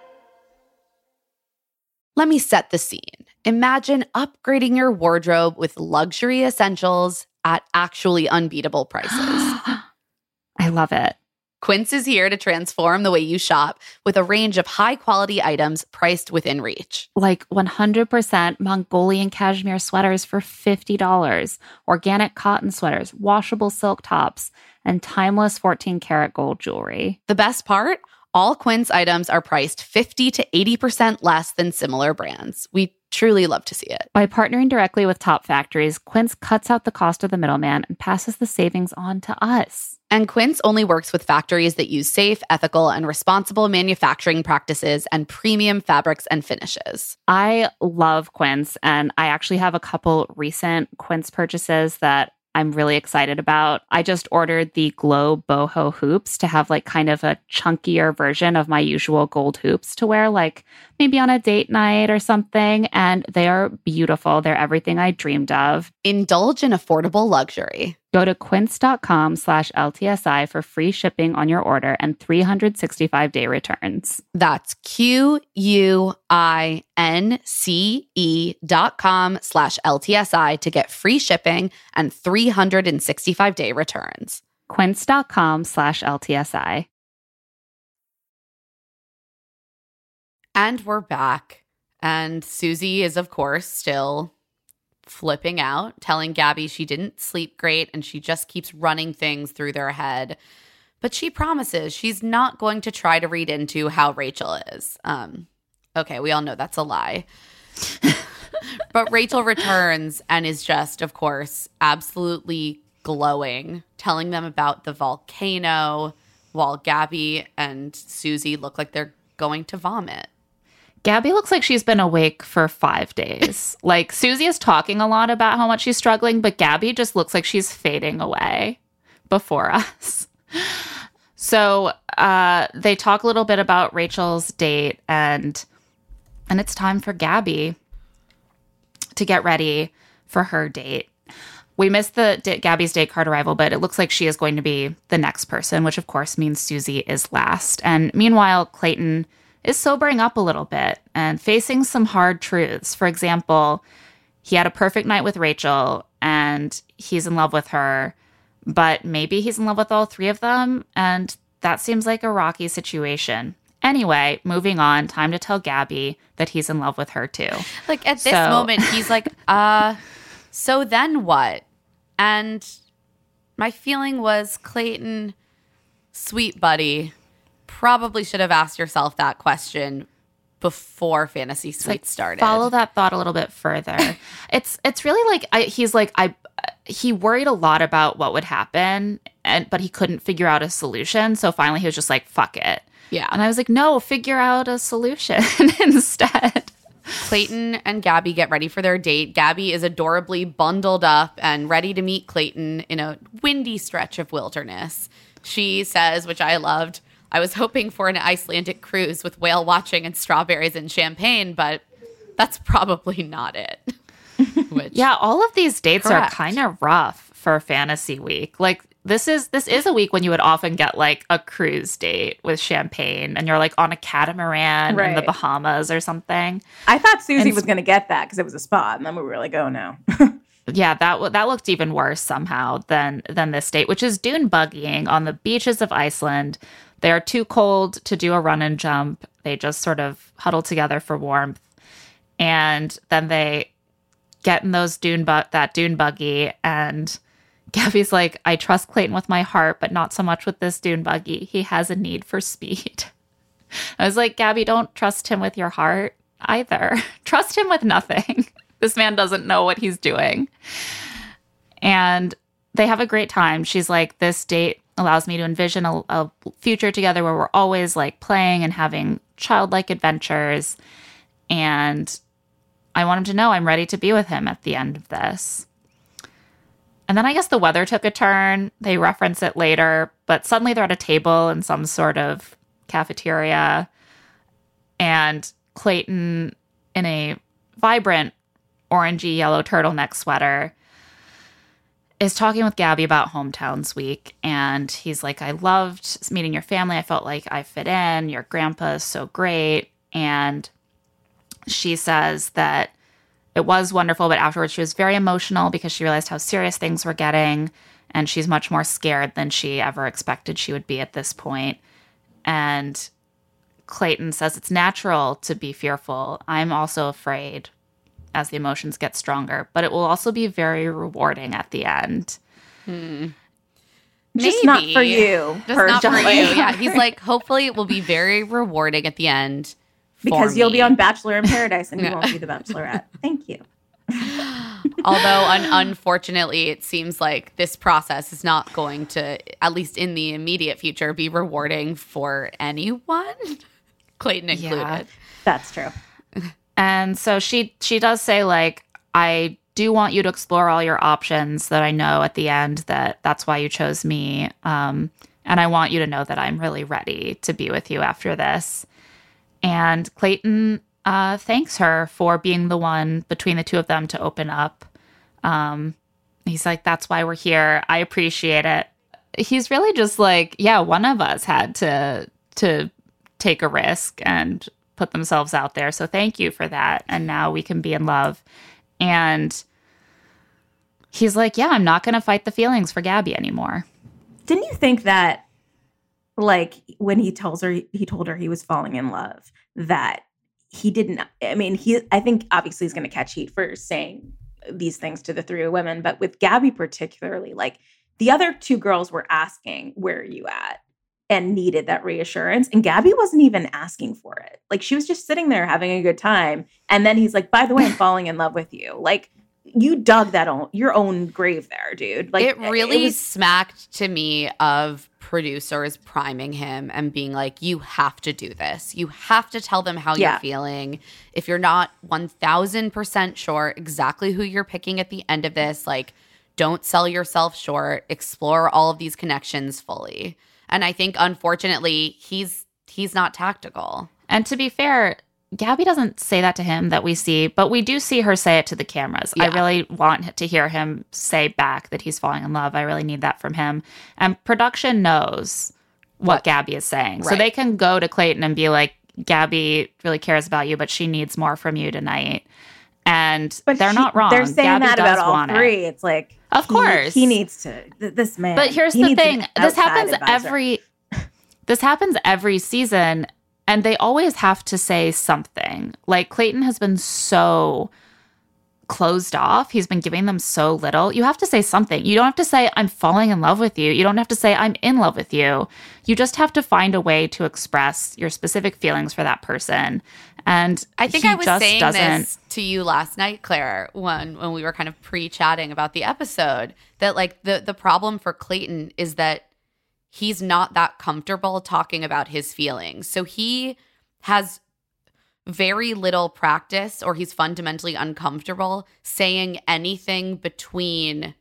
S7: Let me set the scene. Imagine upgrading your wardrobe with luxury essentials at actually unbeatable prices.
S6: I love it.
S7: Quince is here to transform the way you shop with a range of high-quality items priced within reach.
S6: Like 100% Mongolian cashmere sweaters for $50, organic cotton sweaters, washable silk tops, and timeless 14-karat gold jewelry.
S7: The best part? All Quince items are priced 50 to 80% less than similar brands. We truly love to see it.
S6: By partnering directly with top factories, Quince cuts out the cost of the middleman and passes the savings on to us.
S7: And Quince only works with factories that use safe, ethical, and responsible manufacturing practices and premium fabrics and finishes.
S6: I love Quince, and I actually have a couple recent Quince purchases that I'm really excited about. I just ordered the Glow Boho hoops to have like kind of a chunkier version of my usual gold hoops to wear like maybe on a date night or something. And they are beautiful. They're everything I dreamed of.
S7: Indulge in affordable luxury.
S6: Go to quince.com/LTSI for free shipping on your order and 365-day returns.
S7: That's QUINCE.com/LTSI to get free shipping and 365-day returns.
S6: Quince.com/LTSI.
S7: And we're back. And Susie is, of course, still flipping out, telling Gabby she didn't sleep great and she just keeps running things through their head. But she promises she's not going to try to read into how Rachel is. Okay, we all know that's a lie. But Rachel returns and is just, of course, absolutely glowing, telling them about the volcano while Gabby and Susie look like they're going to vomit.
S6: Gabby looks like she's been awake for 5 days. Like, Susie is talking a lot about how much she's struggling, but Gabby just looks like she's fading away before us. So they talk a little bit about Rachel's date, and it's time for Gabby to get ready for her date. We missed Gabby's date card arrival, but it looks like she is going to be the next person, which of course means Susie is last. And meanwhile, Clayton is sobering up a little bit and facing some hard truths. For example, he had a perfect night with Rachel and he's in love with her, but maybe he's in love with all three of them, and that seems like a rocky situation. Anyway, moving on, time to tell Gabby that he's in love with her too.
S7: Like at this moment, he's like, so then what? And my feeling was, Clayton, sweet buddy, probably should have asked yourself that question before Fantasy Suites started.
S6: Follow that thought a little bit further. It's really like he worried a lot about what would happen, but he couldn't figure out a solution. So finally, he was just like, "Fuck it."
S7: Yeah,
S6: and I was like, "No, figure out a solution instead."
S7: Clayton and Gabby get ready for their date. Gabby is adorably bundled up and ready to meet Clayton in a windy stretch of wilderness. She says, which I loved, "I was hoping for an Icelandic cruise with whale watching and strawberries and champagne, but that's probably not it."
S6: Yeah, all of these dates
S7: Correct.
S6: are kind of rough for Fantasy Week. Like this is a week when you would often get like a cruise date with champagne and you're like on a catamaran in the Bahamas or something.
S8: I thought Susie was going to get that because it was a spa, and then we were like, oh no.
S6: Yeah, that looked even worse somehow than this date, which is dune buggying on the beaches of Iceland. They are too cold to do a run and jump. They just sort of huddle together for warmth. And then they get in that dune buggy, and Gabby's like, "I trust Clayton with my heart, but not so much with this dune buggy. He has a need for speed." I was like, Gabby, don't trust him with your heart either. Trust him with nothing. This man doesn't know what he's doing. And they have a great time. She's like, "This date allows me to envision a future together where we're always like playing and having childlike adventures. And I want him to know I'm ready to be with him at the end of this." And then I guess the weather took a turn. They reference it later, but suddenly they're at a table in some sort of cafeteria. And Clayton, in a vibrant orangey yellow turtleneck sweater, is talking with Gabby about Hometowns Week. And he's like, "I loved meeting your family. I felt like I fit in. Your grandpa is so great." And she says that it was wonderful, but afterwards she was very emotional because she realized how serious things were getting, and she's much more scared than she ever expected she would be at this point. And Clayton says it's natural to be fearful. I'm also afraid as the emotions get stronger, but it will also be very rewarding at the end.
S8: Just not for you.
S7: Just not for you. Yeah, he's like, hopefully it will be very rewarding at the end.
S8: Because you'll be on Bachelor in Paradise and you won't be the Bachelorette. Thank you.
S7: Although, unfortunately, it seems like this process is not going to, at least in the immediate future, be rewarding for anyone, Clayton included.
S8: Yeah, that's true.
S6: And so she does say, like, I do want you to explore all your options, that I know at the end that's why you chose me. And I want you to know that I'm really ready to be with you after this. And Clayton thanks her for being the one between the two of them to open up. He's like, that's why we're here. I appreciate it. He's really just like, yeah, one of us had to take a risk and put themselves out there. So thank you for that. And now we can be in love. And he's like, yeah, I'm not going to fight the feelings for Gabby anymore.
S8: Didn't you think that, like, when he told her he was falling in love, that he didn't, I mean, I think obviously he's going to catch heat for saying these things to the three women, but with Gabby particularly, like, the other two girls were asking, where are you at? And needed that reassurance. And Gabby wasn't even asking for it. Like, she was just sitting there having a good time. And then he's like, by the way, I'm falling in love with you. Like, you dug your own grave there, dude. Like,
S7: it really smacked to me of producers priming him and being like, you have to do this. You have to tell them how you're feeling. If you're not 1000% sure exactly who you're picking at the end of this, like, don't sell yourself short. Explore all of these connections fully. And I think, unfortunately, he's not tactical.
S6: And to be fair, Gabby doesn't say that to him that we see, but we do see her say it to the cameras. Yeah. I really want to hear him say back that he's falling in love. I really need that from him. And production knows what Gabby is saying. Right. So they can go to Clayton and be like, Gabby really cares about you, but she needs more from you tonight. And they're not wrong.
S8: They're saying
S6: Gabby
S8: that about all three. It's like,
S6: of course,
S8: he needs to. This man.
S6: But here's the thing: this happens every season, and they always have to say something. Like, Clayton has been so closed off. He's been giving them so little. You have to say something. You don't have to say, I'm falling in love with you. You don't have to say, I'm in love with you. You just have to find a way to express your specific feelings for that person. And
S7: I think I was saying this to you last night, Claire, when we were kind of pre-chatting about the episode, that, like, the problem for Clayton is that he's not that comfortable talking about his feelings. So he has very little practice, or he's fundamentally uncomfortable saying anything between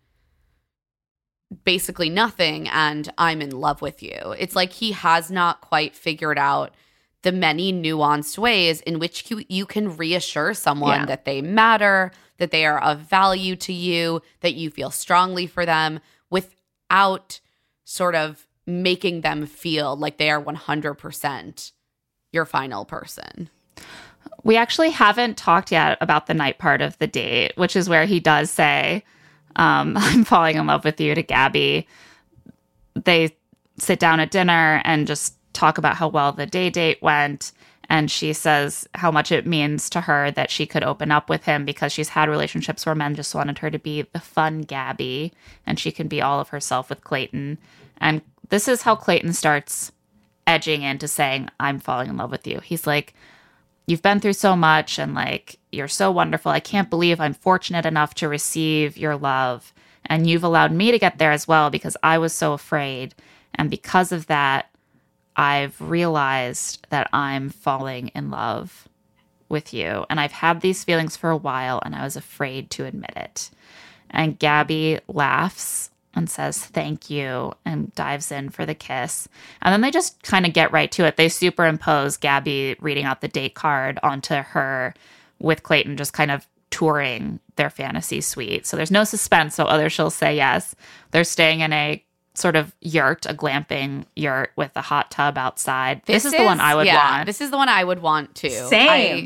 S7: basically nothing and I'm in love with you. It's like he has not quite figured out the many nuanced ways in which you can reassure someone that they matter, that they are of value to you, that you feel strongly for them, without sort of making them feel like they are 100% your final person.
S6: We actually haven't talked yet about the night part of the date, which is where he does say, I'm falling in love with you to Gabby. They sit down at dinner and just talk about how well the date went. And she says how much it means to her that she could open up with him because she's had relationships where men just wanted her to be the fun Gabby and she can be all of herself with Clayton. And this is how Clayton starts edging into saying, I'm falling in love with you. He's like, you've been through so much and, like, you're so wonderful. I can't believe I'm fortunate enough to receive your love. And you've allowed me to get there as well because I was so afraid. And because of that, I've realized that I'm falling in love with you. And I've had these feelings for a while and I was afraid to admit it. And Gabby laughs and says, thank you, and dives in for the kiss. And then they just kind of get right to it. They superimpose Gabby reading out the date card onto her with Clayton just kind of touring their fantasy suite. So there's no suspense, so whether she'll say yes. They're staying in a sort of yurt, a glamping yurt with a hot tub outside. This is the one I would want.
S7: This is the one I would want too.
S8: Same.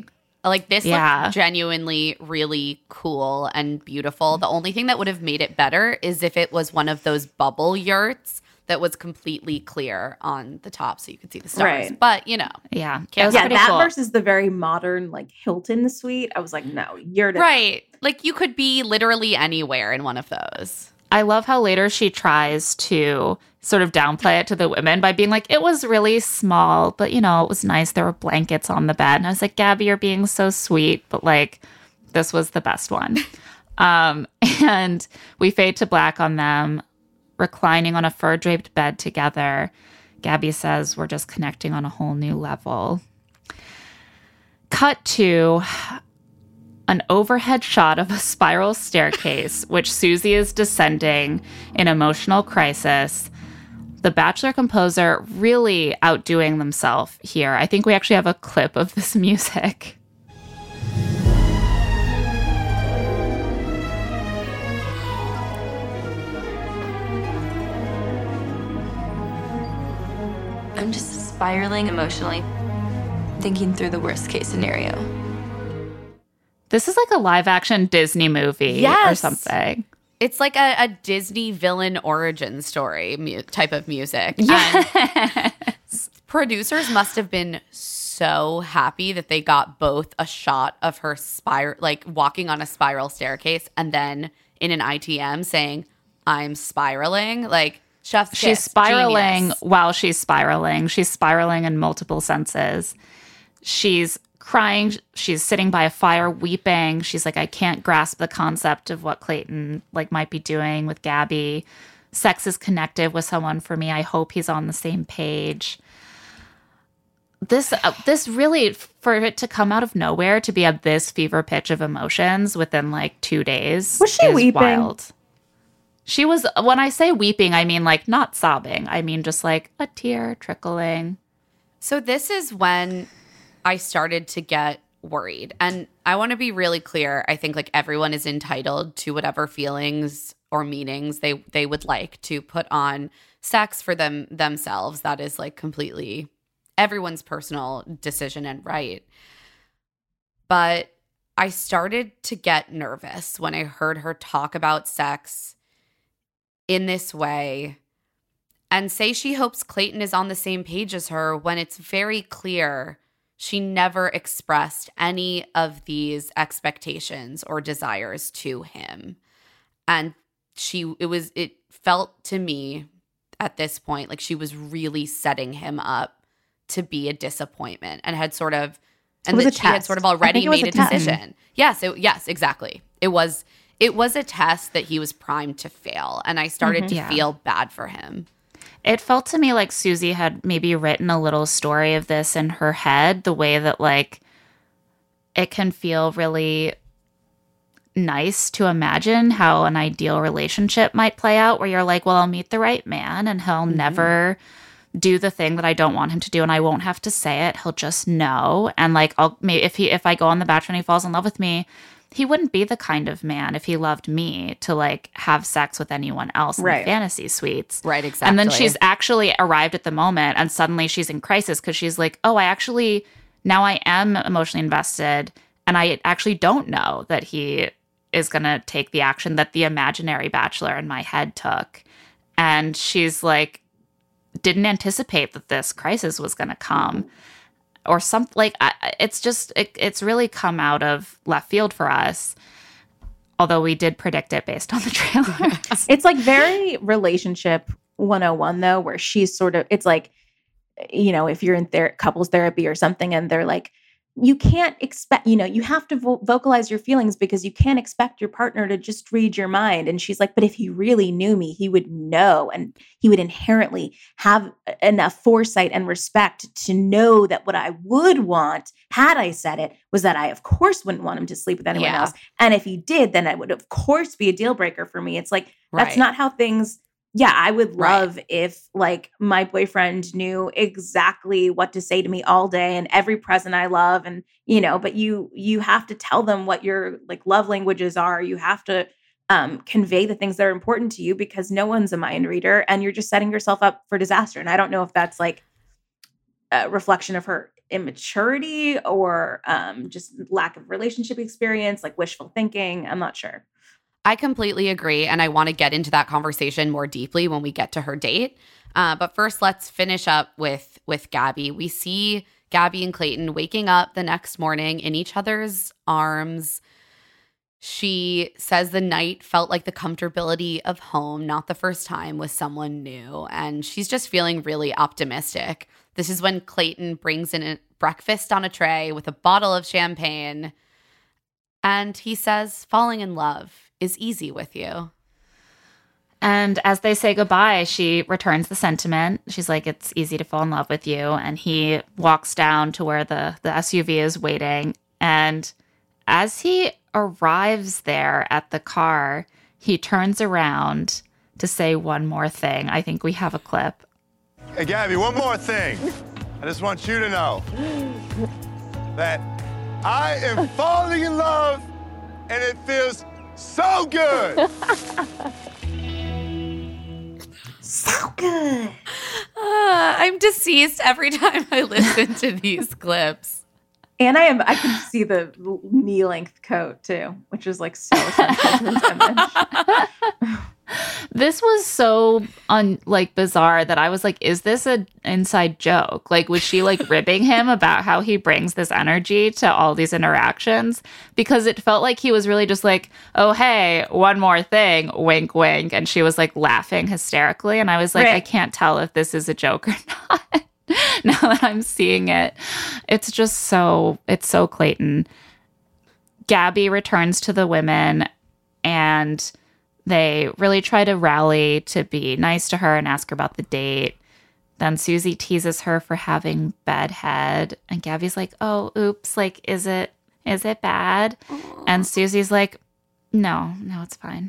S7: Like, this
S6: Yeah.
S7: looked genuinely really cool and beautiful. The only thing that would have made it better is if it was one of those bubble yurts that was completely clear on the top so you could see the stars.
S8: Right.
S7: But, you know.
S6: Yeah. It
S7: Can't
S6: was
S8: Yeah,
S6: pretty
S8: that
S6: cool.
S8: versus the very modern, like, Hilton suite. I was like, no, you're
S7: Right. Like, you could be literally anywhere in one of those.
S6: I love how later she tries to sort of downplay it to the women by being like, it was really small, but, you know, it was nice. There were blankets on the bed. And I was like, Gabby, you're being so sweet, but, like, this was the best one. And we fade to black on them, reclining on a fur-draped bed together. Gabby says, we're just connecting on a whole new level. Cut to an overhead shot of a spiral staircase, which Susie is descending in emotional crisis. The Bachelor composer really outdoing themselves here. I think we actually have a clip of this music.
S9: I'm just spiraling emotionally, thinking through the worst case scenario.
S6: This is like a live action Disney movie or
S7: Yes.
S6: something.
S7: It's like a Disney villain origin story type of music.
S6: Yes.
S7: And producers must have been so happy that they got both a shot of her like walking on a spiral staircase and then in an ITM saying, I'm spiraling. Like, chef's kiss.
S6: She's spiraling
S7: Genius.
S6: while she's spiraling. She's spiraling in multiple senses. She's crying. She's sitting by a fire weeping. She's like, I can't grasp the concept of what Clayton like might be doing with Gabby. Sex is connective with someone for me. I hope he's on the same page. This really, for it to come out of nowhere, to be at this fever pitch of emotions within like 2 days,
S8: Was she
S6: is
S8: weeping?
S6: wild. She was, when I say weeping, I mean like not sobbing. I mean just like a tear trickling.
S7: So this is when I started to get worried. And I want to be really clear. I think like everyone is entitled to whatever feelings or meanings they would like to put on sex for themselves. That is like completely everyone's personal decision and right. But I started to get nervous when I heard her talk about sex in this way and say she hopes Clayton is on the same page as her when it's very clear she never expressed any of these expectations or desires to him. And it felt to me at this point like she was really setting him up to be a disappointment and had sort of, and that she had sort of already made a decision. Yes, exactly. It was a test that he was primed to fail, and I started to feel bad for him.
S6: It felt to me like Susie had maybe written a little story of this in her head, the way that like it can feel really nice to imagine how an ideal relationship might play out, where you're like, well, I'll meet the right man and he'll never do the thing that I don't want him to do, and I won't have to say it. He'll just know. And like, if I go on The Bachelor and he falls in love with me, he wouldn't be the kind of man, if he loved me, to like have sex with anyone else in the fantasy suites.
S7: Right, exactly.
S6: And then she's actually arrived at the moment, and suddenly she's in crisis because she's like, oh, now I am emotionally invested, and I actually don't know that he is going to take the action that the imaginary bachelor in my head took. And she's like, didn't anticipate that this crisis was going to come. Or something like it's really come out of left field for us. Although we did predict it based on the trailer.
S8: It's like very relationship 101 though, where she's sort of, it's like, you know, if you're in couples therapy or something and they're like, you can't expect, you know, you have to vocalize your feelings because you can't expect your partner to just read your mind. And she's like, but if he really knew me, he would know, and he would inherently have enough foresight and respect to know that what I would want, had I said it, was that I, of course, wouldn't want him to sleep with anyone else. And if he did, then it would, of course, be a deal breaker for me. It's like, that's not how things... Yeah, I would love if like my boyfriend knew exactly what to say to me all day and every present I love, and you know, but you have to tell them what your like love languages are. You have to convey the things that are important to you, because no one's a mind reader and you're just setting yourself up for disaster. And I don't know if that's like a reflection of her immaturity or just lack of relationship experience, like wishful thinking. I'm not sure.
S7: I completely agree, and I want to get into that conversation more deeply when we get to her date. But first, let's finish up with Gabby. We see Gabby and Clayton waking up the next morning in each other's arms. She says the night felt like the comfortability of home, not the first time with someone new, and she's just feeling really optimistic. This is when Clayton brings in a breakfast on a tray with a bottle of champagne, and he says falling in love is easy with you.
S6: And as they say goodbye, she returns the sentiment. She's like, it's easy to fall in love with you. And he walks down to where the SUV is waiting. And as he arrives there at the car, he turns around to say one more thing. I think we have a clip.
S11: Hey, Gabby, one more thing. I just want you to know that I am falling in love, and it feels so good.
S8: So good.
S7: I'm deceased every time I listen to these clips.
S8: And I can see the knee-length coat too, which is like so essential to this image.
S6: This was so bizarre that I was like, is this an inside joke? Like, was she like ribbing him about how he brings this energy to all these interactions? Because it felt like he was really just like, oh, hey, one more thing, wink, wink. And she was like laughing hysterically. And I was like,
S8: right.
S6: I can't tell if this is a joke or not. Now that I'm seeing it, it's so Clayton. Gabby returns to the women and they really try to rally to be nice to her and ask her about the date. Then Susie teases her for having bad head. And Gabby's like, oh, oops, like, is it bad? Aww. And Susie's like, no, it's fine.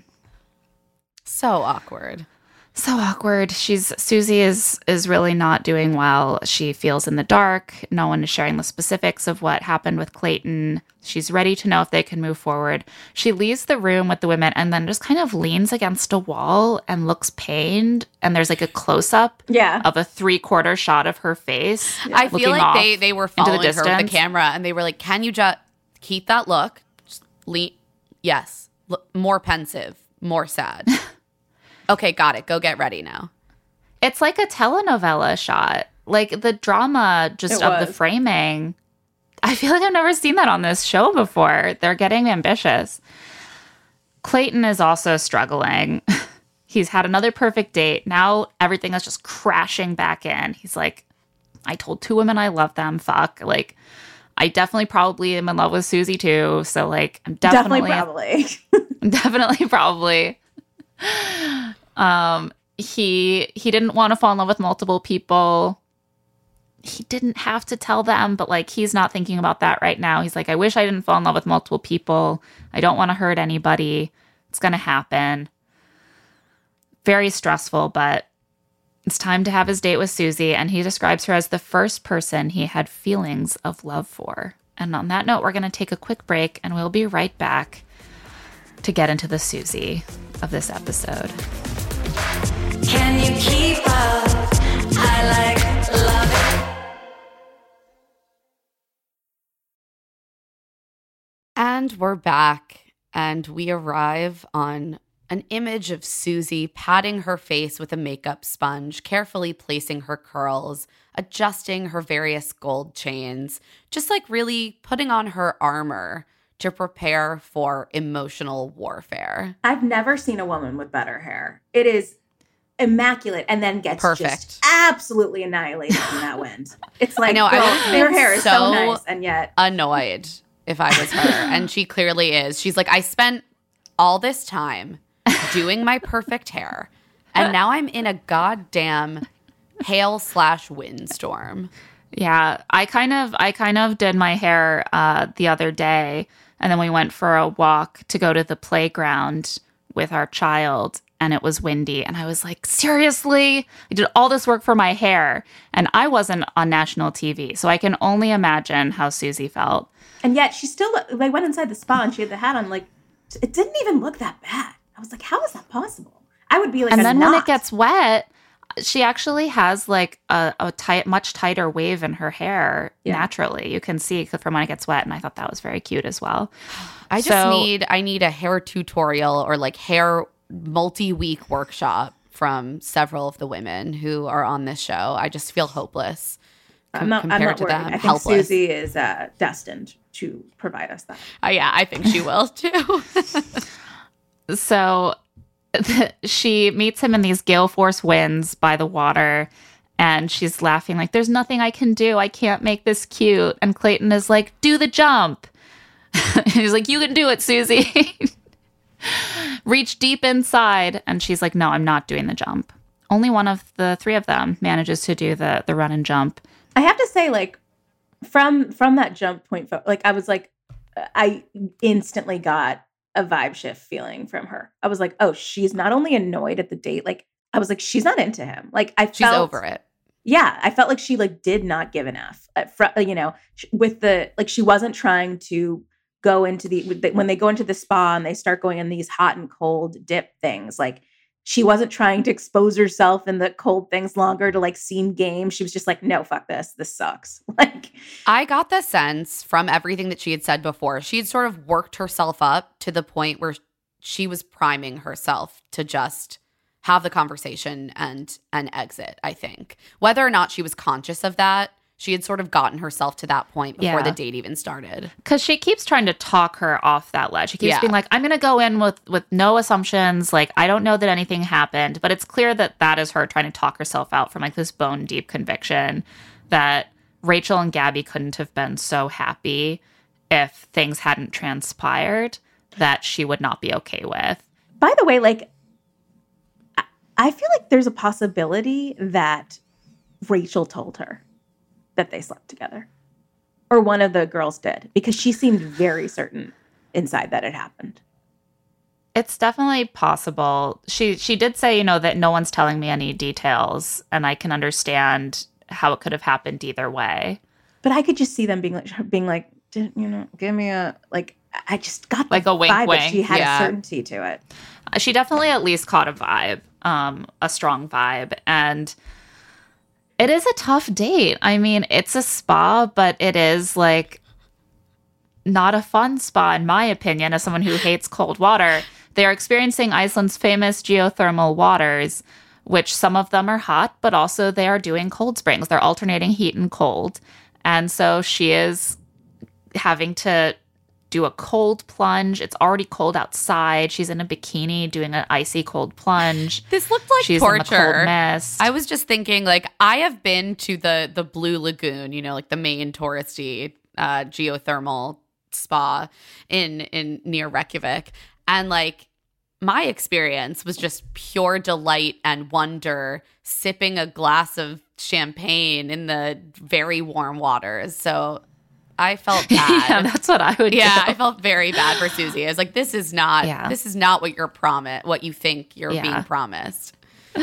S7: So awkward.
S6: So awkward. Susie is really not doing well. She feels in the dark. No one is sharing the specifics of what happened with Clayton. She's ready to know if they can move forward. She leaves the room with the women and then just kind of leans against a wall and looks pained. And there's like a clean-up of a 3/4 shot of her face.
S7: Yeah. I feel like they were following her with the camera and they were like, can you just keep that look? Just lean. Yes. More pensive, more sad. Okay, got it. Go get ready now.
S6: It's like a telenovela shot. Like the drama just of the framing. I feel like I've never seen that on this show before. They're getting ambitious. Clayton is also struggling. He's had another perfect date. Now everything is just crashing back in. He's like, I told 2 women I love them. Fuck. Like, I definitely probably am in love with Susie too. So like, I'm definitely probably. He didn't want to fall in love with multiple people. He didn't have to tell them, but like he's not thinking about that right now. He's like, I wish I didn't fall in love with multiple people. I don't want to hurt anybody. It's going to happen. Very stressful, but it's time to have his date with Susie, and he describes her as the first person he had feelings of love for. And on that note, we're going to take a quick break, and we'll be right back to get into the Susie of this episode.
S5: Can you keep up? I love it.
S7: And we're back, and we arrive on an image of Susie patting her face with a makeup sponge, carefully placing her curls, adjusting her various gold chains, just like really putting on her armor to prepare for emotional warfare.
S8: I've never seen a woman with better hair. It is immaculate and then gets
S7: perfect.
S8: Just absolutely annihilated in that wind. It's like,
S7: I know,
S8: her hair is so nice and yet
S7: annoyed if I was her. And she clearly is. She's like, I spent all this time doing my perfect hair and now I'm in a goddamn hail/windstorm.
S6: Yeah, I kind of did my hair the other day, and then we went for a walk to go to the playground with our child, and it was windy, and I was like, seriously? I did all this work for my hair, and I wasn't on national TV, so I can only imagine how Susie felt.
S8: And yet she still, they went inside the spa and she had the hat on, like, it didn't even look that bad. I was like, how is that possible? I would be like,
S6: and then when it gets wet, She actually has like a much tighter wave in her hair naturally. You can see from when it gets wet, and I thought that was very cute as well.
S7: I need a hair tutorial or like hair multi-week workshop from several of the women who are on this show. I just feel hopeless.
S8: I'm not worried.
S7: Them,
S8: I think
S7: helpless.
S8: Susie is destined to provide us that.
S7: Yeah, I think she will too.
S6: So she meets him in these gale force winds by the water, and she's laughing like, there's nothing I can do. I can't make this cute. And Clayton is like, do the jump. He's like, you can do it, Susie. Reach deep inside. And she's like, no, I'm not doing the jump. Only one of the three of them manages to do the run and jump.
S8: I have to say, like, from that jump point, like, I was like, I instantly got a vibe shift feeling from her. I was like, oh, she's not only annoyed at the date, like, I was like, she's not into him. Like,
S7: she's over it.
S8: Yeah, I felt like she like did not give an F. With the like, she wasn't trying to go into when they go into the spa and they start going in these hot and cold dip things. Like, she wasn't trying to expose herself in the cold things longer to like seem game. She was just like, no, fuck this. This sucks. Like,
S7: I got the sense from everything that she had said before, she had sort of worked herself up to the point where she was priming herself to just have the conversation and exit, I think. Whether or not she was conscious of that, she had sort of gotten herself to that point before the date even started.
S6: Because she keeps trying to talk her off that ledge. She keeps being like, I'm going to go in with no assumptions. Like, I don't know that anything happened. But it's clear that is her trying to talk herself out from like this bone deep conviction that Rachel and Gabby couldn't have been so happy if things hadn't transpired that she would not be okay with.
S8: By the way, like, I feel like there's a possibility that Rachel told her that they slept together, or one of the girls did, because she seemed very certain inside that it happened.
S6: It's definitely possible. She did say, that no one's telling me any details, and I can understand how it could have happened either way.
S8: But I could just see them being like, give me a, like, I just got
S6: like a wink,
S8: vibe
S6: wink.
S8: That she had a certainty to it.
S6: She definitely at least caught a vibe, a strong vibe, and it is a tough date. I mean, it's a spa, but it is like not a fun spa, in my opinion, as someone who hates cold water. They are experiencing Iceland's famous geothermal waters, which some of them are hot, but also they are doing cold springs. They're alternating heat and cold. And so she is having to do a cold plunge. It's already cold outside. She's in a bikini doing an icy cold plunge.
S7: This looked like
S6: She's
S7: torture.
S6: In the cold mist.
S7: I was just thinking, like, I have been to the Blue Lagoon, like the main touristy geothermal spa in near Reykjavik, and like my experience was just pure delight and wonder, sipping a glass of champagne in the very warm waters. So I felt bad.
S6: Yeah, that's what I would do.
S7: I felt very bad for Susie. I was like, this is not what you think you're being promised.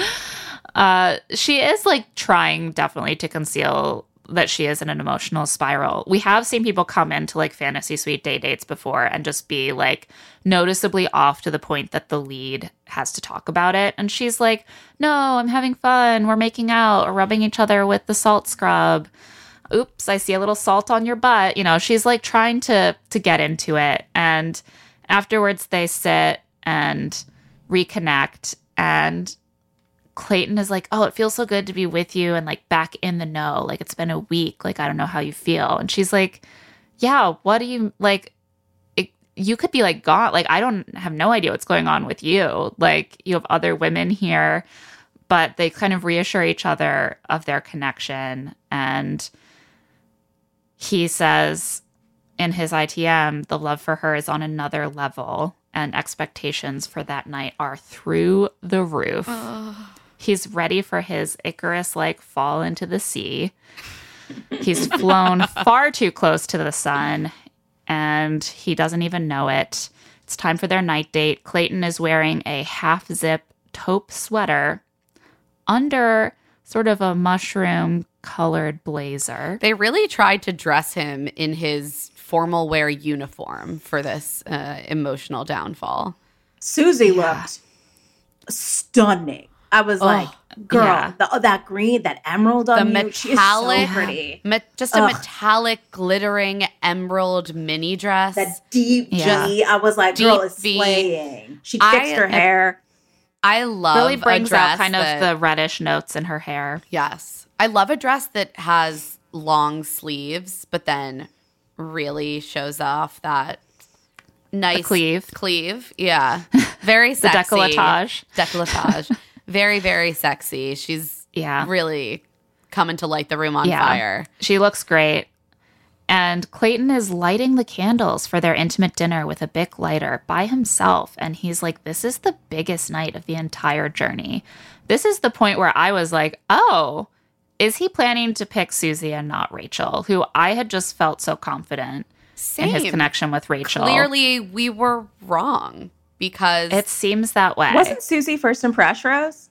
S6: She is like trying definitely to conceal that she is in an emotional spiral. We have seen people come into like fantasy suite dates before and just be like noticeably off to the point that the lead has to talk about it. And she's like, no, I'm having fun. We're making out or rubbing each other with the salt scrub. Oops, I see a little salt on your butt. She's like trying to get into it. And afterwards they sit and reconnect, and Clayton is like, oh, it feels so good to be with you and like back in the know. Like, it's been a week. Like, I don't know how you feel. And she's like, yeah, what do you like? You could be like gone. Like, I don't have no idea what's going on with you. Like, you have other women here, but they kind of reassure each other of their connection. And he says in his ITM, the love for her is on another level and expectations for that night are through the roof. He's ready for his Icarus-like fall into the sea. He's flown far too close to the sun, and he doesn't even know it. It's time for their night date. Clayton is wearing a half-zip taupe sweater under sort of a mushroom-colored blazer.
S7: They really tried to dress him in his formal wear uniform for this emotional downfall.
S8: Susie looked stunning. I was like, Girl,
S6: Yeah.
S8: that green, that emerald on
S7: The
S8: you, she is so
S7: metallic,
S8: pretty.
S7: just a metallic glittering emerald mini dress.
S8: That deep
S6: Yeah.
S8: V, I was like, girl
S7: Deep
S8: is
S7: V.
S8: slaying. She fixed her hair.
S7: I love
S6: Really
S7: a
S6: brings
S7: dress
S6: out kind
S7: that-
S6: of the reddish notes in her hair.
S7: Yes. I love a dress that has long sleeves, but then really shows off that nice
S6: cleave.
S7: Yeah. Very
S6: The
S7: sexy.
S6: décolletage.
S7: Very, very sexy. She's really coming to light the room on fire.
S6: She looks great. And Clayton is lighting the candles for their intimate dinner with a Bic lighter by himself. And he's like, this is the biggest night of the entire journey. This is the point where I was like, oh, is he planning to pick Susie and not Rachel, who I had just felt so confident in his connection with Rachel.
S7: Clearly, we were wrong because
S6: it seems that way.
S8: Wasn't Susie first impression Rose?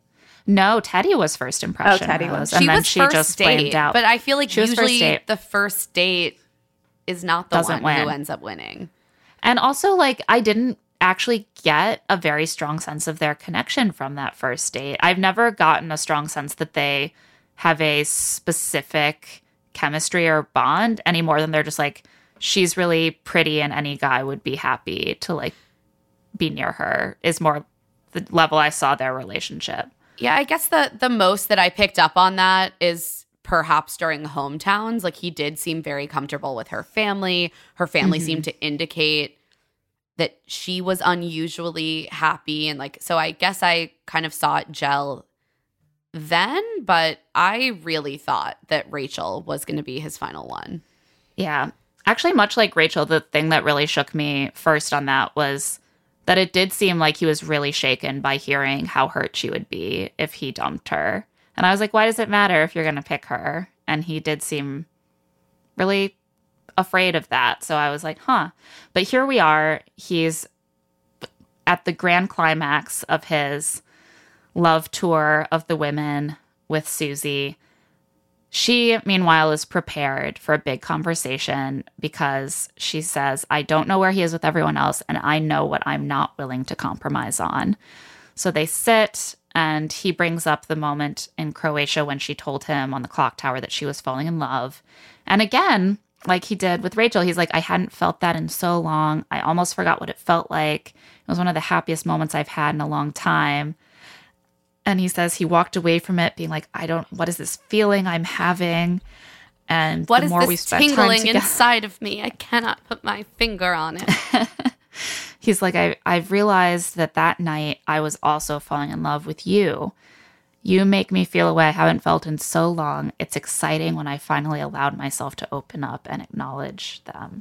S6: No, Teddy was first impression.
S8: Teddy
S6: Rose,
S8: was.
S6: and
S7: she
S6: then
S7: was
S6: she
S7: first
S6: just
S7: date,
S6: flamed out.
S7: But I feel like
S6: She was first
S7: usually
S6: date.
S7: the first date is not the
S6: Doesn't
S7: one who
S6: win.
S7: ends up winning.
S6: And also, like, I didn't actually get a very strong sense of their connection from that first date. I've never gotten a strong sense that they have a specific chemistry or bond any more than they're just like, she's really pretty and any guy would be happy to, like, be near her, is more the level I saw their relationship.
S7: Yeah, I guess the most that I picked up on that is perhaps during hometowns. Like, he did seem very comfortable with her family. Her family seemed to indicate that she was unusually happy. And, like, so I guess I kind of saw it gel then, but I really thought that Rachel was going to be his final one.
S6: Yeah. Actually, much like Rachel, the thing that really shook me first on that was that it did seem like he was really shaken by hearing how hurt she would be if he dumped her. And I was like, why does it matter if you're going to pick her? And he did seem really afraid of that. So I was like, huh. But here we are. He's at the grand climax of his love tour of the women with Susie. She, meanwhile, is prepared for a big conversation because she says, I don't know where he is with everyone else, and I know what I'm not willing to compromise on. So they sit, and he brings up the moment in Croatia when she told him on the clock tower that she was falling in love. And again, like he did with Rachel, he's like, I hadn't felt that in so long. I almost forgot what it felt like. It was one of the happiest moments I've had in a long time. And he says he walked away from it being like, what is this feeling I'm having? And
S7: What
S6: the
S7: is
S6: more
S7: this
S6: we spent time
S7: tingling
S6: together,
S7: inside of me? I cannot put my finger on it.
S6: he's like, I've realized that night I was also falling in love with you. You make me feel a way I haven't felt in so long. It's exciting when I finally allowed myself to open up and acknowledge them.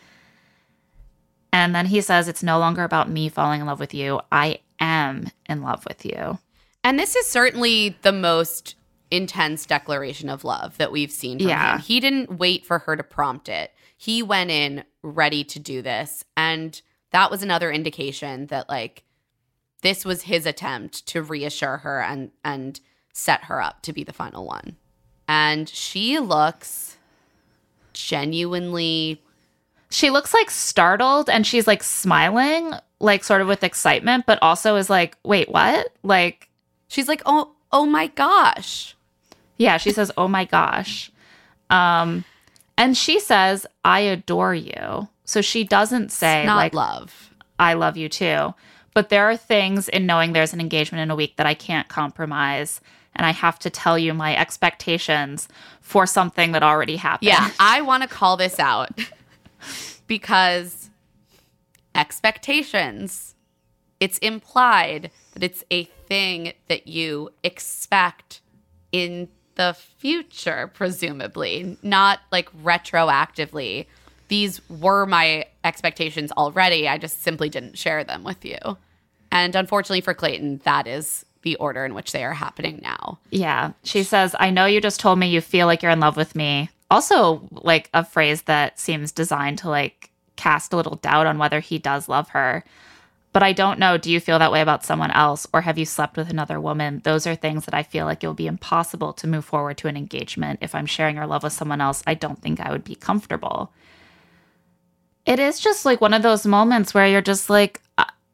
S6: And then he says, it's no longer about me falling in love with you. I am in love with you.
S7: And this is certainly the most intense declaration of love that we've seen from him. He didn't wait for her to prompt it. He went in ready to do this. And that was another indication that, like, this was his attempt to reassure her and set her up to be the final one. And she looks genuinely...
S6: She looks, like, startled, and she's, like, smiling, like, sort of with excitement, but also is like, wait, what? Like...
S7: She's like, oh my gosh.
S6: Yeah, she says, oh my gosh. And she says, I adore you. So she doesn't say,
S7: not
S6: like,
S7: love.
S6: I love you too. But there are things in knowing there's an engagement in a week that I can't compromise. And I have to tell you my expectations for something that already happened.
S7: Yeah, I want to call this out because expectations, it's implied that it's a thing that you expect in the future, presumably, not like retroactively. These were my expectations already. I just simply didn't share them with you. And unfortunately for Clayton, that is the order in which they are happening now.
S6: Yeah. She says, I know you just told me you feel like you're in love with me. Also, like, a phrase that seems designed to, like, cast a little doubt on whether he does love her. But I don't know, do you feel that way about someone else, or have you slept with another woman? Those are things that I feel like it will be impossible to move forward to an engagement. If I'm sharing your love with someone else, I don't think I would be comfortable. It is just like one of those moments where you're just like,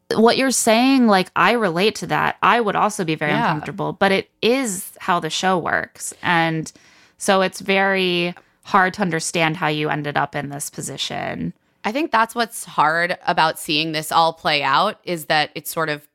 S6: what you're saying, like, I relate to that. I would also be very uncomfortable, but it is how the show works. And so it's very hard to understand how you ended up in this position.
S7: I think that's what's hard about seeing this all play out, is that it's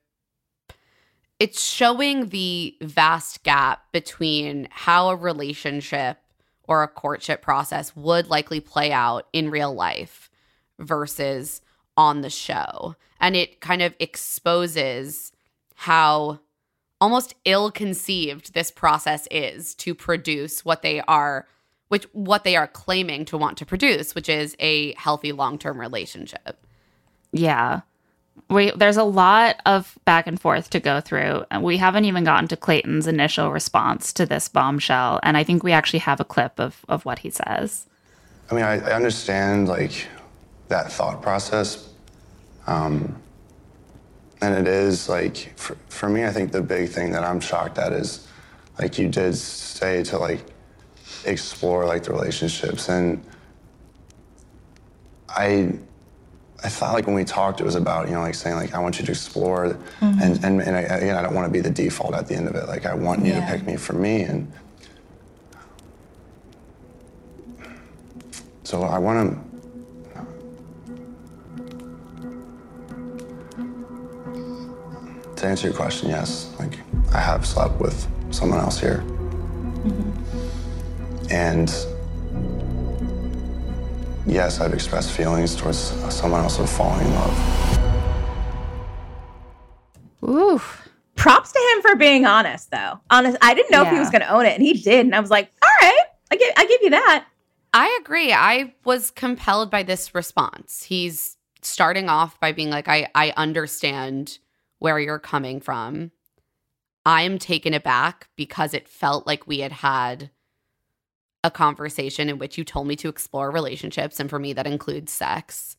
S7: showing the vast gap between how a relationship or a courtship process would likely play out in real life versus on the show. And it kind of exposes how almost ill-conceived this process is to produce what they are claiming to want to produce, which is a healthy long-term relationship.
S6: Yeah. There's a lot of back and forth to go through. And we haven't even gotten to Clayton's initial response to this bombshell. And I think we actually have a clip of what he says.
S12: I mean, I understand, like, that thought process. And it is, like, for me, I think the big thing that I'm shocked at is, like, you did say to, like, explore, like, the relationships. And I thought, like, when we talked, it was about, you know, like, saying, like, I want you to explore. And again, I don't want to be the default at the end of it. Like, I want you to pick me for me. And so I want to... To answer your question, yes. Like, I have slept with someone else here. And yes, I've expressed feelings towards someone else of falling in love.
S6: Ooh.
S8: Props to him for being honest, though. Honest, I didn't know if he was going to own it, and he did. And I was like, all right, I give you that.
S7: I agree. I was compelled by this response. He's starting off by being like, I understand where you're coming from. I'm taken aback because it felt like we had a conversation in which you told me to explore relationships, and for me that includes sex.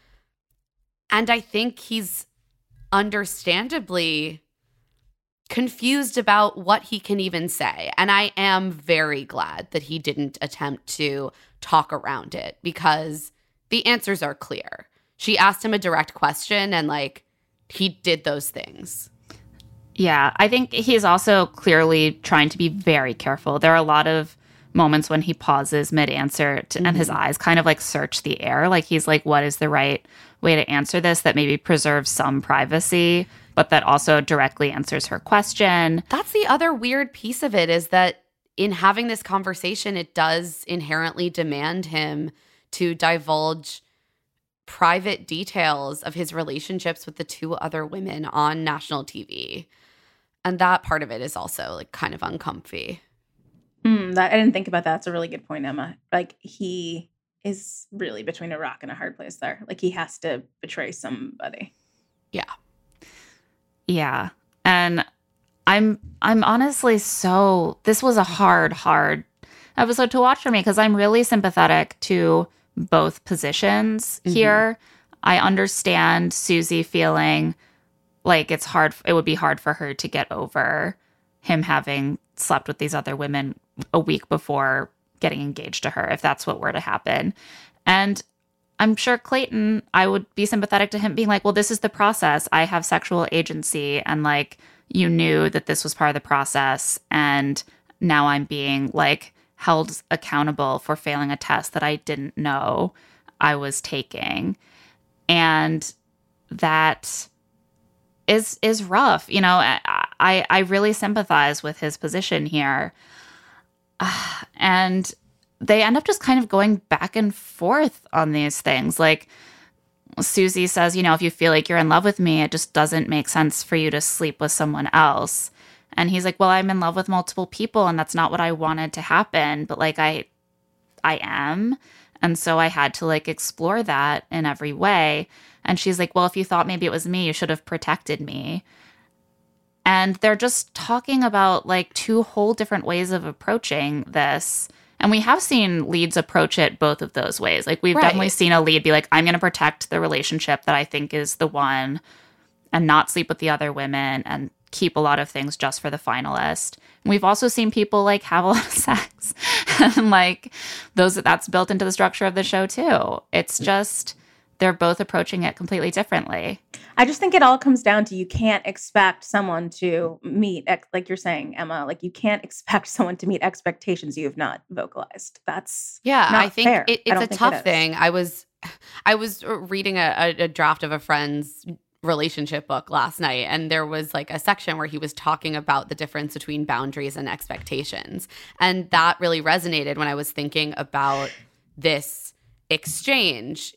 S7: And I think he's understandably confused about what he can even say. And I am very glad that he didn't attempt to talk around it, because the answers are clear. She asked him a direct question, and, like, he did those things.
S6: Yeah, I think he's also clearly trying to be very careful. There are a lot of moments when he pauses mid-answer and his eyes kind of, like, search the air. Like, he's like, what is the right way to answer this that maybe preserves some privacy, but that also directly answers her question?
S7: That's the other weird piece of it, is that in having this conversation, it does inherently demand him to divulge private details of his relationships with the two other women on national TV. And that part of it is also, like, kind of uncomfy.
S8: I didn't think about that. That's a really good point, Emma. Like, he is really between a rock and a hard place there. Like, he has to betray somebody.
S7: Yeah.
S6: Yeah. And I'm honestly this was a hard episode to watch for me, because I'm really sympathetic to both positions here. I understand Susie feeling like it would be hard for her to get over him having slept with these other women a week before getting engaged to her, if that's what were to happen. And I'm sure Clayton, I would be sympathetic to him being like, well, this is the process. I have sexual agency, and, like, you knew that this was part of the process, and now I'm being, like, held accountable for failing a test that I didn't know I was taking. And that is rough. You know, I really sympathize with his position here. And they end up just kind of going back and forth on these things. Like, Susie says, you know, if you feel like you're in love with me, it just doesn't make sense for you to sleep with someone else. And he's like, well, I'm in love with multiple people, and that's not what I wanted to happen. But, like, I am. And so I had to, like, explore that in every way. And she's like, well, if you thought maybe it was me, you should have protected me. And they're just talking about, like, two whole different ways of approaching this. And we have seen leads approach it both of those ways. Like, we've definitely seen a lead be like, I'm going to protect the relationship that I think is the one and not sleep with the other women and keep a lot of things just for the finalist. And we've also seen people, like, have a lot of sex. And, like, that's built into the structure of the show, too. It's just they're both approaching it completely differently.
S8: I just think it all comes down to you can't expect someone to meet, like you're saying, Emma, like you can't expect someone to meet expectations you have not vocalized. That's not
S7: I think
S8: fair.
S7: it's a tough thing. I was reading a draft of a friend's relationship book last night, and there was like a section where he was talking about the difference between boundaries and expectations. And that really resonated when I was thinking about this exchange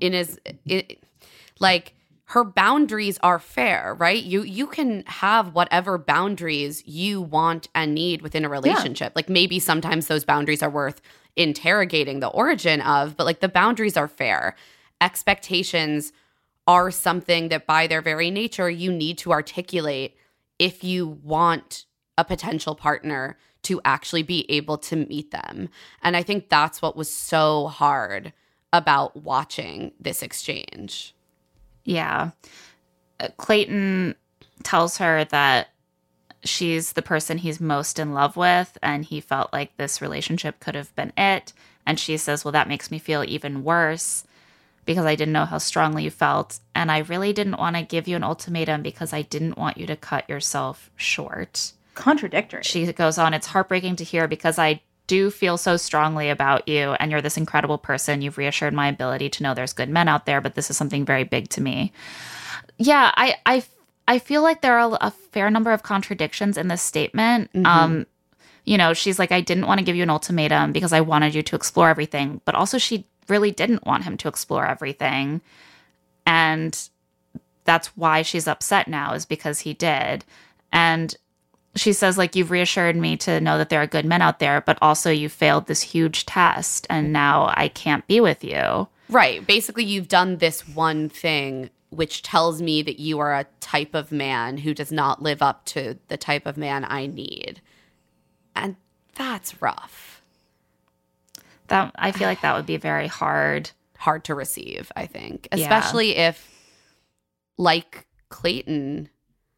S7: like her boundaries are fair, right? You can have whatever boundaries you want and need within a relationship. Like maybe sometimes those boundaries are worth interrogating the origin of, but like the boundaries are fair. Expectations are something that by their very nature you need to articulate if you want a potential partner to actually be able to meet them. And I think that's what was so hard about watching this exchange.
S6: Yeah. Clayton tells her that she's the person he's most in love with, and he felt like this relationship could have been it. And she says, well, that makes me feel even worse because I didn't know how strongly you felt. And I really didn't want to give you an ultimatum because I didn't want you to cut yourself short.
S8: Contradictory.
S6: She goes on, it's heartbreaking to hear because I do feel so strongly about you and you're this incredible person. You've reassured my ability to know there's good men out there, but this is something very big to me. Yeah, I feel like there are a fair number of contradictions in this statement. Mm-hmm. She's like, I didn't want to give you an ultimatum because I wanted you to explore everything, but also she really didn't want him to explore everything. And that's why she's upset now, is because he did. And she says, like, you've reassured me to know that there are good men out there, but also you failed this huge test and now I can't be with you.
S7: Right. Basically, you've done this one thing which tells me that you are a type of man who does not live up to the type of man I need. And that's rough.
S6: That I feel like that would be very hard
S7: to receive, I think. Especially if, like Clayton,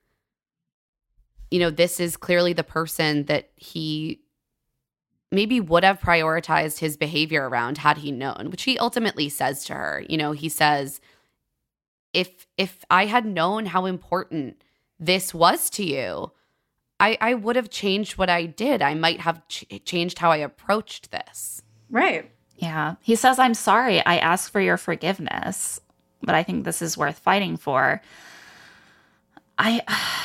S7: this is clearly the person that he maybe would have prioritized his behavior around had he known, which he ultimately says to her. He says, if I had known how important this was to you, I would have changed what I did. I might have changed how I approached this.
S8: Right.
S6: Yeah. He says, I'm sorry. I ask for your forgiveness, but I think this is worth fighting for. I'm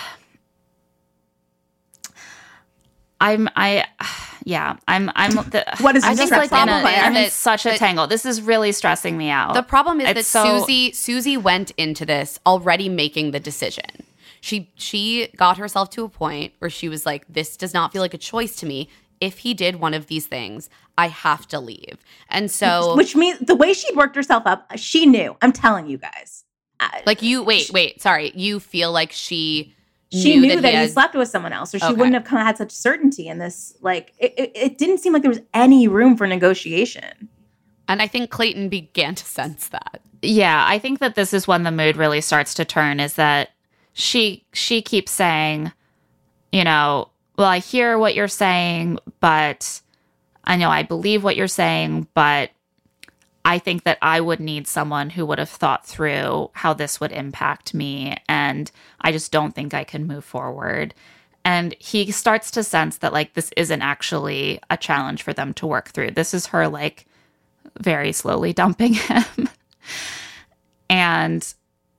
S8: what is
S6: I just like I'm in such a
S7: that,
S6: tangle. This is really stressing me out.
S7: The problem is Susie went into this already making the decision. She got herself to a point where she was like, this does not feel like a choice to me. If he did one of these things, I have to leave. And so,
S8: which means the way she'd worked herself up, she knew. I'm telling you guys.
S7: Like you wait, sorry. You feel like she
S8: knew that he slept with someone else, or she wouldn't have had such certainty in this. Like, it didn't seem like there was any room for negotiation.
S7: And I think Clayton began to sense that.
S6: Yeah, I think that this is when the mood really starts to turn, is that she keeps saying, well, I hear what you're saying, but I know I believe what you're saying, but I think that I would need someone who would have thought through how this would impact me. And I just don't think I can move forward. And he starts to sense that, like, this isn't actually a challenge for them to work through. This is her, like, very slowly dumping him. And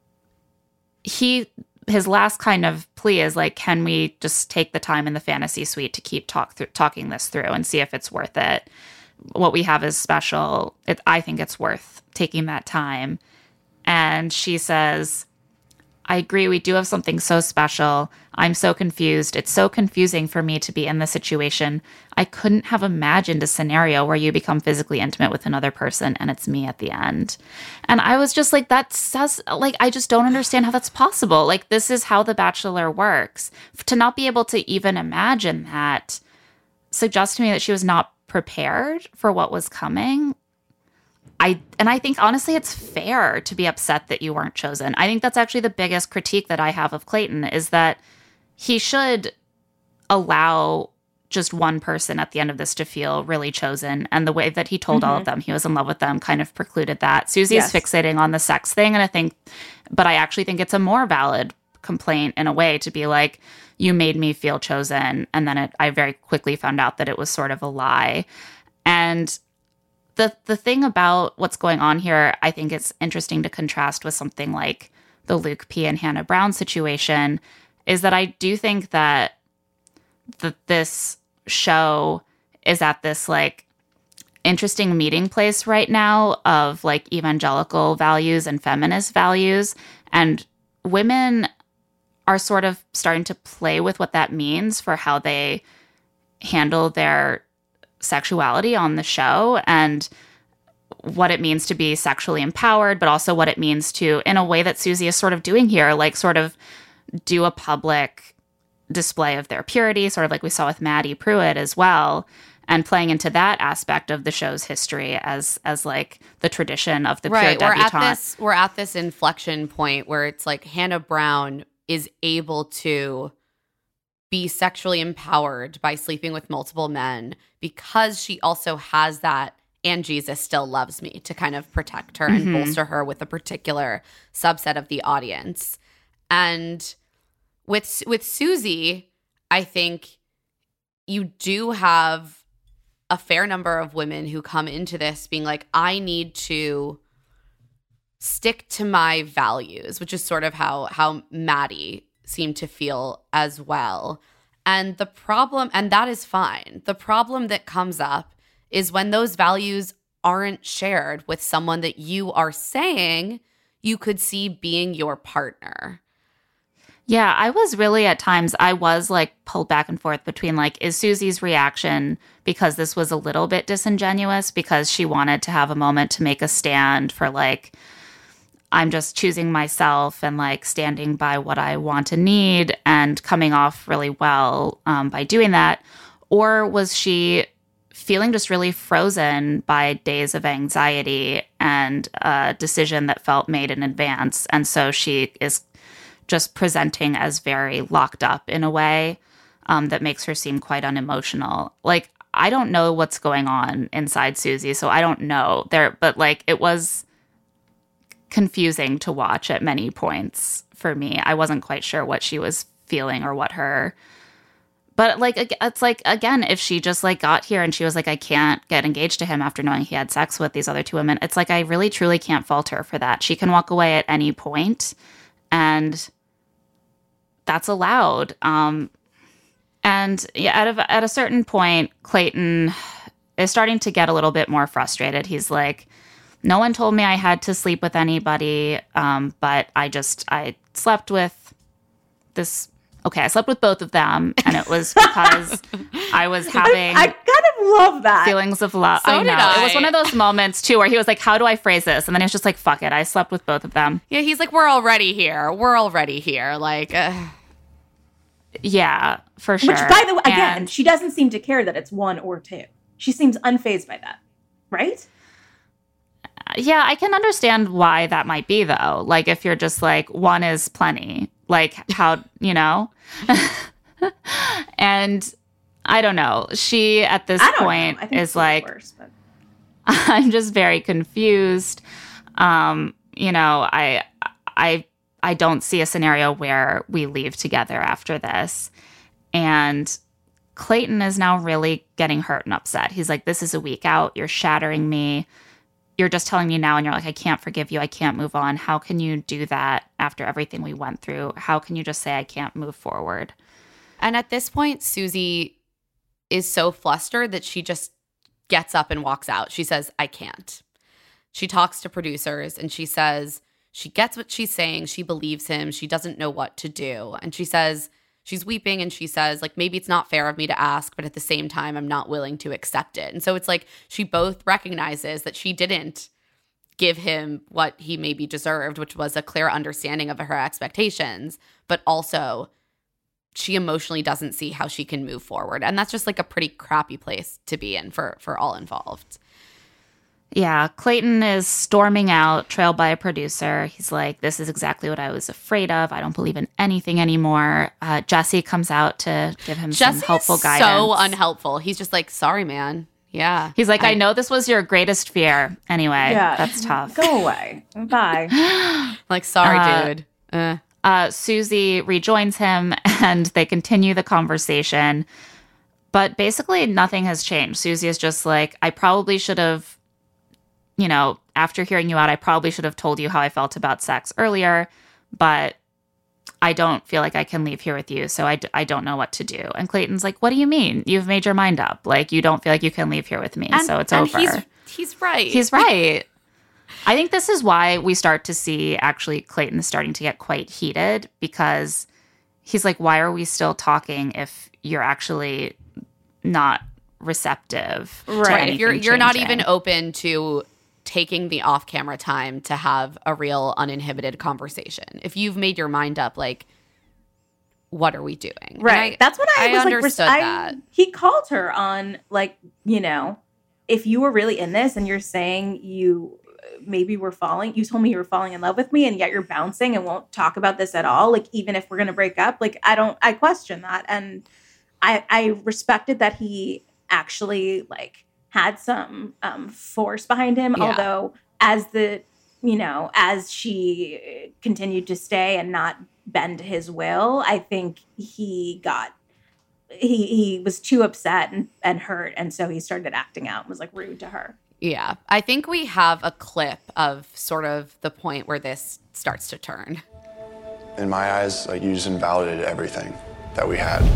S6: his last kind of plea is like, can we just take the time in the fantasy suite to keep talking this through and see if it's worth it? What we have is special. I think it's worth taking that time. And she says, I agree. We do have something so special. I'm so confused. It's so confusing for me to be in this situation. I couldn't have imagined a scenario where you become physically intimate with another person and it's me at the end. And I was just like, that says, like, I just don't understand how that's possible. Like, this is how The Bachelor works. To not be able to even imagine that suggests to me that she was not prepared for what was coming. I think, honestly, it's fair to be upset that you weren't chosen. I think that's actually the biggest critique that I have of Clayton, is that he should allow just one person at the end of this to feel really chosen. And the way that he told all of them he was in love with them kind of precluded that. Susie is fixating on the sex thing. And I actually think it's a more valid complaint in a way to be like, you made me feel chosen. And then I very quickly found out that it was sort of a lie. And the thing about what's going on here, I think it's interesting to contrast with something like the Luke P. and Hannah Brown situation, is that I do think that this show is at this like interesting meeting place right now of like evangelical values and feminist values, and women are sort of starting to play with what that means for how they handle their sexuality on the show, and what it means to be sexually empowered, but also what it means to, in a way that Susie is sort of doing here, like sort of do a public display of their purity, sort of like we saw with Maddie Pruitt as well, and playing into that aspect of the show's history as like the tradition of the pure debutante.
S7: We're at this inflection point where it's like Hannah Brown is able to be sexually empowered by sleeping with multiple men because she also has that "and Jesus still loves me" to kind of protect her and bolster her with a particular subset of the audience. And with Susie, I think you do have a fair number of women who come into this being like, I need to stick to my values, which is sort of how Maddie seemed to feel as well. And the problem, and that is fine. The problem that comes up is when those values aren't shared with someone that you are saying you could see being your partner.
S6: Yeah, I was really at times, I was like pulled back and forth between like, is Susie's reaction because this was a little bit disingenuous because she wanted to have a moment to make a stand for like, I'm just choosing myself and like standing by what I want and need and coming off really well by doing that? Or was she feeling just really frozen by days of anxiety and a decision that felt made in advance? And so she is just presenting as very locked up in a way that makes her seem quite unemotional. Like, I don't know what's going on inside Susie, so I don't know there, but like it was confusing to watch at many points for me. I wasn't quite sure what she was feeling or what her, but like, it's like, again, if she just like got here and she was like, I can't get engaged to him after knowing he had sex with these other two women, it's like, I really truly can't fault her for that. She can walk away at any point, and that's allowed. And yeah, at a certain point, Clayton is starting to get a little bit more frustrated. He's like, no one told me I had to sleep with anybody, but I slept with this. Okay, I slept with both of them, and it was because I was having
S8: I kind of love that.
S6: Feelings of love.
S7: So
S6: I know.
S7: did I.
S6: It was one of those moments, too, where he was like, how do I phrase this? And then he was just like, fuck it. I slept with both of them.
S7: Yeah, he's like, we're already here. Like,
S6: yeah, for sure.
S8: Which, by the way, again, she doesn't seem to care that it's one or two. She seems unfazed by that, right?
S6: Yeah, I can understand why that might be, though. Like, if you're just like, one is plenty. Like, how, you know? And I don't know. She, at this point, is like, worse, but I'm just very confused. You know, I don't see a scenario where we leave together after this. And Clayton is now really getting hurt and upset. He's like, this is a week out. You're shattering me. You're just telling me now, and you're like, I can't forgive you. I can't move on. How can you do that after everything we went through? How can you just say I can't move forward?
S7: And at this point, Susie is so flustered that she just gets up and walks out. She says, I can't. She talks to producers and she says she gets what she's saying. She believes him. She doesn't know what to do. And she says, she's weeping and she says, like, maybe it's not fair of me to ask, but at the same time, I'm not willing to accept it. And so it's like she both recognizes that she didn't give him what he maybe deserved, which was a clear understanding of her expectations, but also she emotionally doesn't see how she can move forward. And that's just like a pretty crappy place to be in for all involved.
S6: Yeah, Clayton is storming out, trailed by a producer. He's like, this is exactly what I was afraid of. I don't believe in anything anymore. Jesse comes out to give him some helpful guidance.
S7: So unhelpful. He's just like, sorry, man. Yeah.
S6: He's like, I know this was your greatest fear. Anyway,
S8: Yeah.
S6: that's tough.
S8: Go away. Bye.
S7: Like, sorry, dude.
S6: Susie rejoins him and they continue the conversation. But basically, nothing has changed. Susie is just like, I probably should have, after hearing you out, I probably should have told you how I felt about sex earlier, but I don't feel like I can leave here with you, so I don't know what to do. And Clayton's like, what do you mean? You've made your mind up. Like, you don't feel like you can leave here with me, so it's over.
S7: He's right.
S6: He's right. I think this is why we start to see, actually, Clayton starting to get quite heated, because he's like, why are we still talking if you're actually not receptive to anything
S7: You're not
S6: changing?
S7: even open to taking the off-camera time to have a real uninhibited conversation. If you've made your mind up, like, what are we doing?
S8: Right. That's what I was
S7: understood
S8: like.
S7: that.
S8: He called her on, like, if you were really in this and you're saying you maybe were falling, you told me you were falling in love with me and yet you're bouncing and won't talk about this at all. Like, even if we're going to break up, like, I question that. And I respected that he actually, like, had some force behind him.
S7: Yeah.
S8: Although as she continued to stay and not bend his will, I think he was too upset and hurt. And so he started acting out and was, like, rude to her.
S7: Yeah. I think we have a clip of sort of the point where this starts to turn.
S12: In my eyes, like, you just invalidated everything that we had.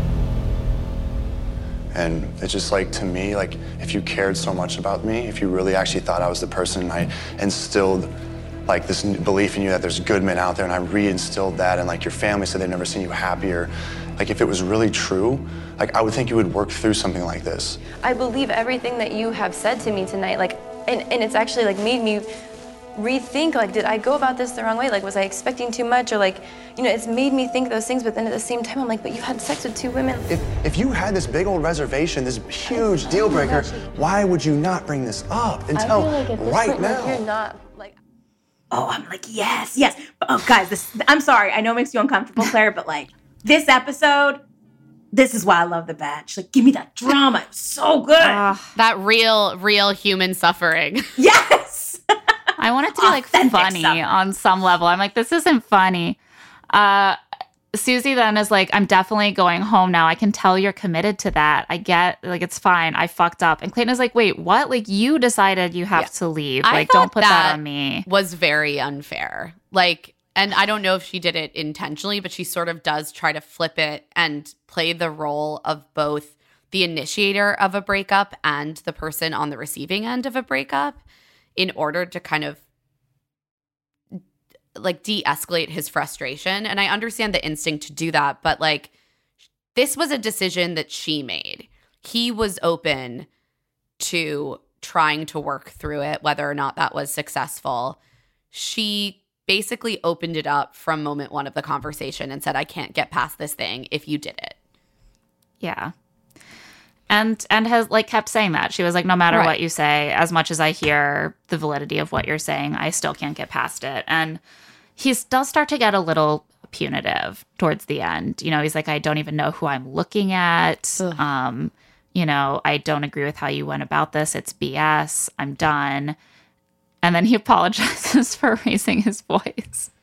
S12: And it's just like, to me, like, if you cared so much about me, if you really actually thought I was the person, I instilled, like, this belief in you that there's good men out there, and I reinstilled that, and, like, your family said they've never seen you happier. Like, if it was really true, like, I would think you would work through something like this.
S9: I believe everything that you have said to me tonight, like, and it's actually, like, made me rethink, like, did I go about this the wrong way? Like, was I expecting too much? Or, like, it's made me think those things, but then at the same time, I'm like, but you had sex with 2 women.
S12: If you had this big old reservation, this huge deal breaker, why would you not bring this up until right now?
S9: Like, you're not, like...
S8: Oh, I'm like, yes. Oh, guys, I'm sorry. I know it makes you uncomfortable, Claire, but, like, this episode, this is why I love The Batch. Like, give me that drama. It was so good.
S7: That real human suffering.
S8: Yes.
S6: I want it to be, like, funny on some level. I'm like, this isn't funny. Susie then is like, I'm definitely going home now. I can tell you're committed to that. I get, like, it's fine. I fucked up. And Clayton is like, wait, what? Like, you decided you have to leave. Like, don't put that on me.
S7: Was very unfair. Like, and I don't know if she did it intentionally, but she sort of does try to flip it and play the role of both the initiator of a breakup and the person on the receiving end of a breakup in order to kind of, like, de-escalate his frustration. And I understand the instinct to do that, but, like, this was a decision that she made. He was open to trying to work through it, whether or not that was successful. She basically opened it up from moment 1 of the conversation and said, I can't get past this thing if you did it.
S6: Yeah. And has, like, kept saying that. She was like, no matter what you say, as much as I hear the validity of what you're saying, I still can't get past it. And he does start to get a little punitive towards the end. He's like, I don't even know who I'm looking at. I don't agree with how you went about this. It's BS. I'm done. And then he apologizes for raising his voice.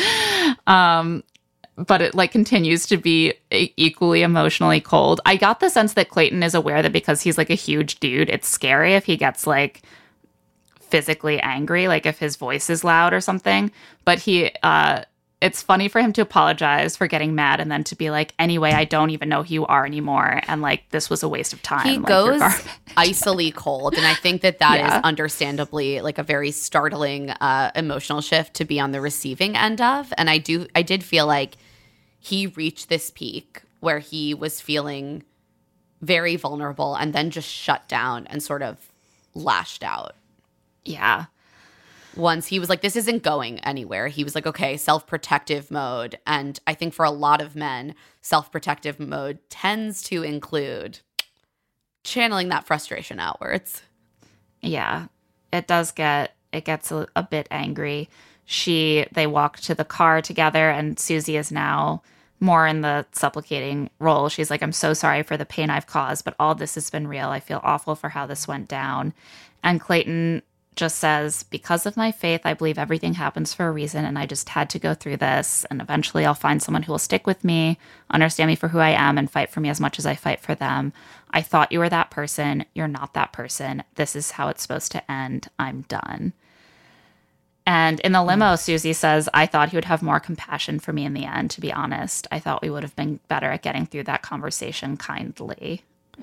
S6: But it, like, continues to be equally emotionally cold. I got the sense that Clayton is aware that because he's, like, a huge dude, it's scary if he gets, like, physically angry, like if his voice is loud or something. But it's funny for him to apologize for getting mad and then to be like, anyway, I don't even know who you are anymore. And, like, this was a waste of time.
S7: He
S6: like,
S7: goes icily cold. And I think that is understandably, like, a very startling emotional shift to be on the receiving end of. And I did feel like he reached this peak where he was feeling very vulnerable and then just shut down and sort of lashed out.
S6: Yeah.
S7: Once he was like, this isn't going anywhere. He was like, okay, self-protective mode. And I think for a lot of men, self-protective mode tends to include channeling that frustration outwards.
S6: Yeah. it gets a bit angry. They walk to the car together, and Susie is now more in the supplicating role. She's like, I'm so sorry for the pain I've caused, but all this has been real. I feel awful for how this went down. And Clayton just says, because of my faith, I believe everything happens for a reason, and I just had to go through this, and eventually I'll find someone who will stick with me, understand me for who I am, and fight for me as much as I fight for them. I thought you were that person. You're not that person. This is how it's supposed to end. I'm done. And in the limo, Susie says, I thought he would have more compassion for me in the end, to be honest. I thought we would have been better at getting through that conversation kindly.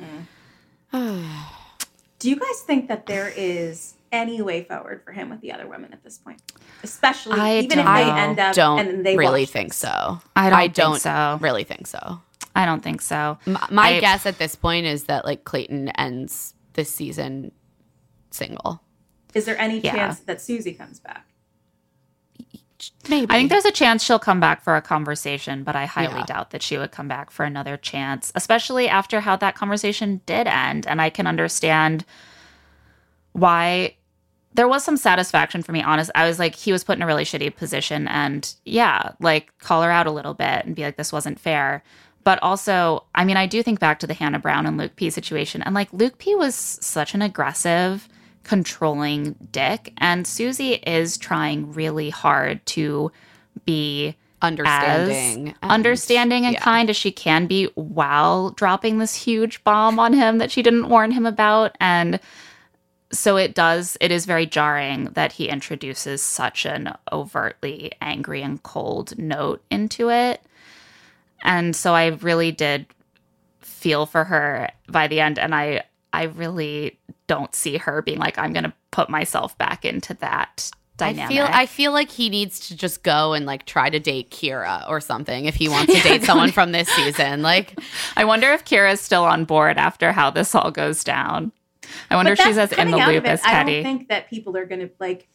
S8: Do you guys think that there is any way forward for him with the other women at this point? Especially even if they end up and then they
S7: really
S8: watch
S7: think
S8: this.
S7: so.
S6: I don't think so.
S7: Really think so.
S6: I don't think so.
S7: My guess at this point is that like Clayton ends this season single.
S8: Is there any chance that Susie comes back?
S7: Maybe.
S6: I think there's a chance she'll come back for a conversation, but I highly doubt that she would come back for another chance, especially after how that conversation did end. And I can understand why there was some satisfaction for me, honest. I was like, he was put in a really shitty position, and like call her out a little bit and be like, this wasn't fair. But also, I mean, I do think back to the Hannah Brown and Luke P situation, and like Luke P was such an aggressive, controlling dick, and Susie is trying really hard to be
S7: understanding
S6: and kind as she can be while dropping this huge bomb on him that she didn't warn him about. And so it is very jarring that he introduces such an overtly angry and cold note into it. And so I really did feel for her by the end, and I really don't see her being like, I'm going to put myself back into that dynamic.
S7: I feel like he needs to just go and like try to date Kira or something if he wants to date someone from this season. Like,
S6: I wonder if Kira's still on board after how this all goes down. I wonder if she's as in the loop as Teddy.
S8: I don't think that people are going to like.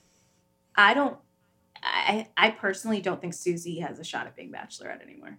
S8: I personally don't think Susie has a shot at being Bachelorette anymore.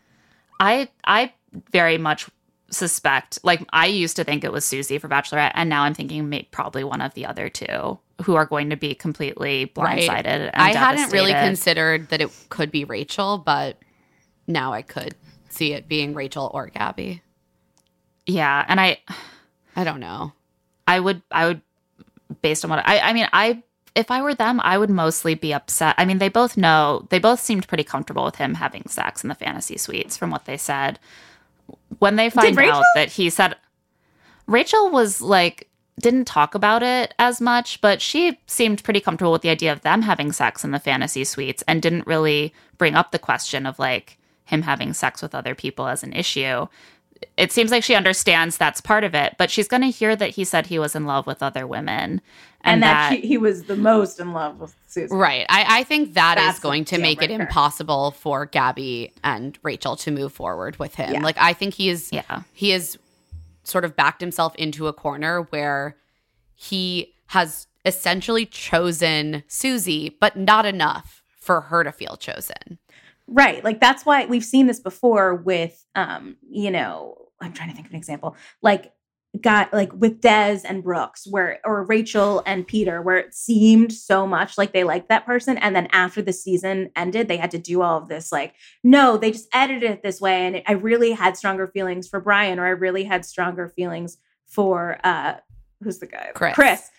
S6: I very much suspect, like, I used to think it was Susie for Bachelorette, and now I'm thinking probably one of the other two who are going to be completely blindsided and
S7: I hadn't
S6: devastated.
S7: really considered that it could be Rachel, but now I could see it being Rachel or Gabby.
S6: Yeah, and I
S7: don't know.
S6: I would based on what I mean, if I were them, I would mostly be upset. I mean, they both seemed pretty comfortable with him having sex in the fantasy suites from what they said. When they find out that he said, Rachel was like, didn't talk about it as much, but she seemed pretty comfortable with the idea of them having sex in the fantasy suites and didn't really bring up the question of like him having sex with other people as an issue. It seems like she understands that's part of it, but she's going to hear that he said he was in love with other women.
S8: And that he was the most in love with Susan.
S7: Right. I think that's is going to make it impossible for Gabby and Rachel to move forward with him.
S8: Yeah.
S7: Like, I think he is sort of backed himself into a corner where he has essentially chosen Susie, but not enough for her to feel chosen.
S8: Right. Like, that's why we've seen this before with, I'm trying to think of an example. Like, with Des and Brooks, or Rachel and Peter, where it seemed so much like they liked that person. And then after the season ended, they had to do all of this, like, no, they just edited it this way. And I really had stronger feelings for Brian, or I really had stronger feelings for, who's the guy? Chris.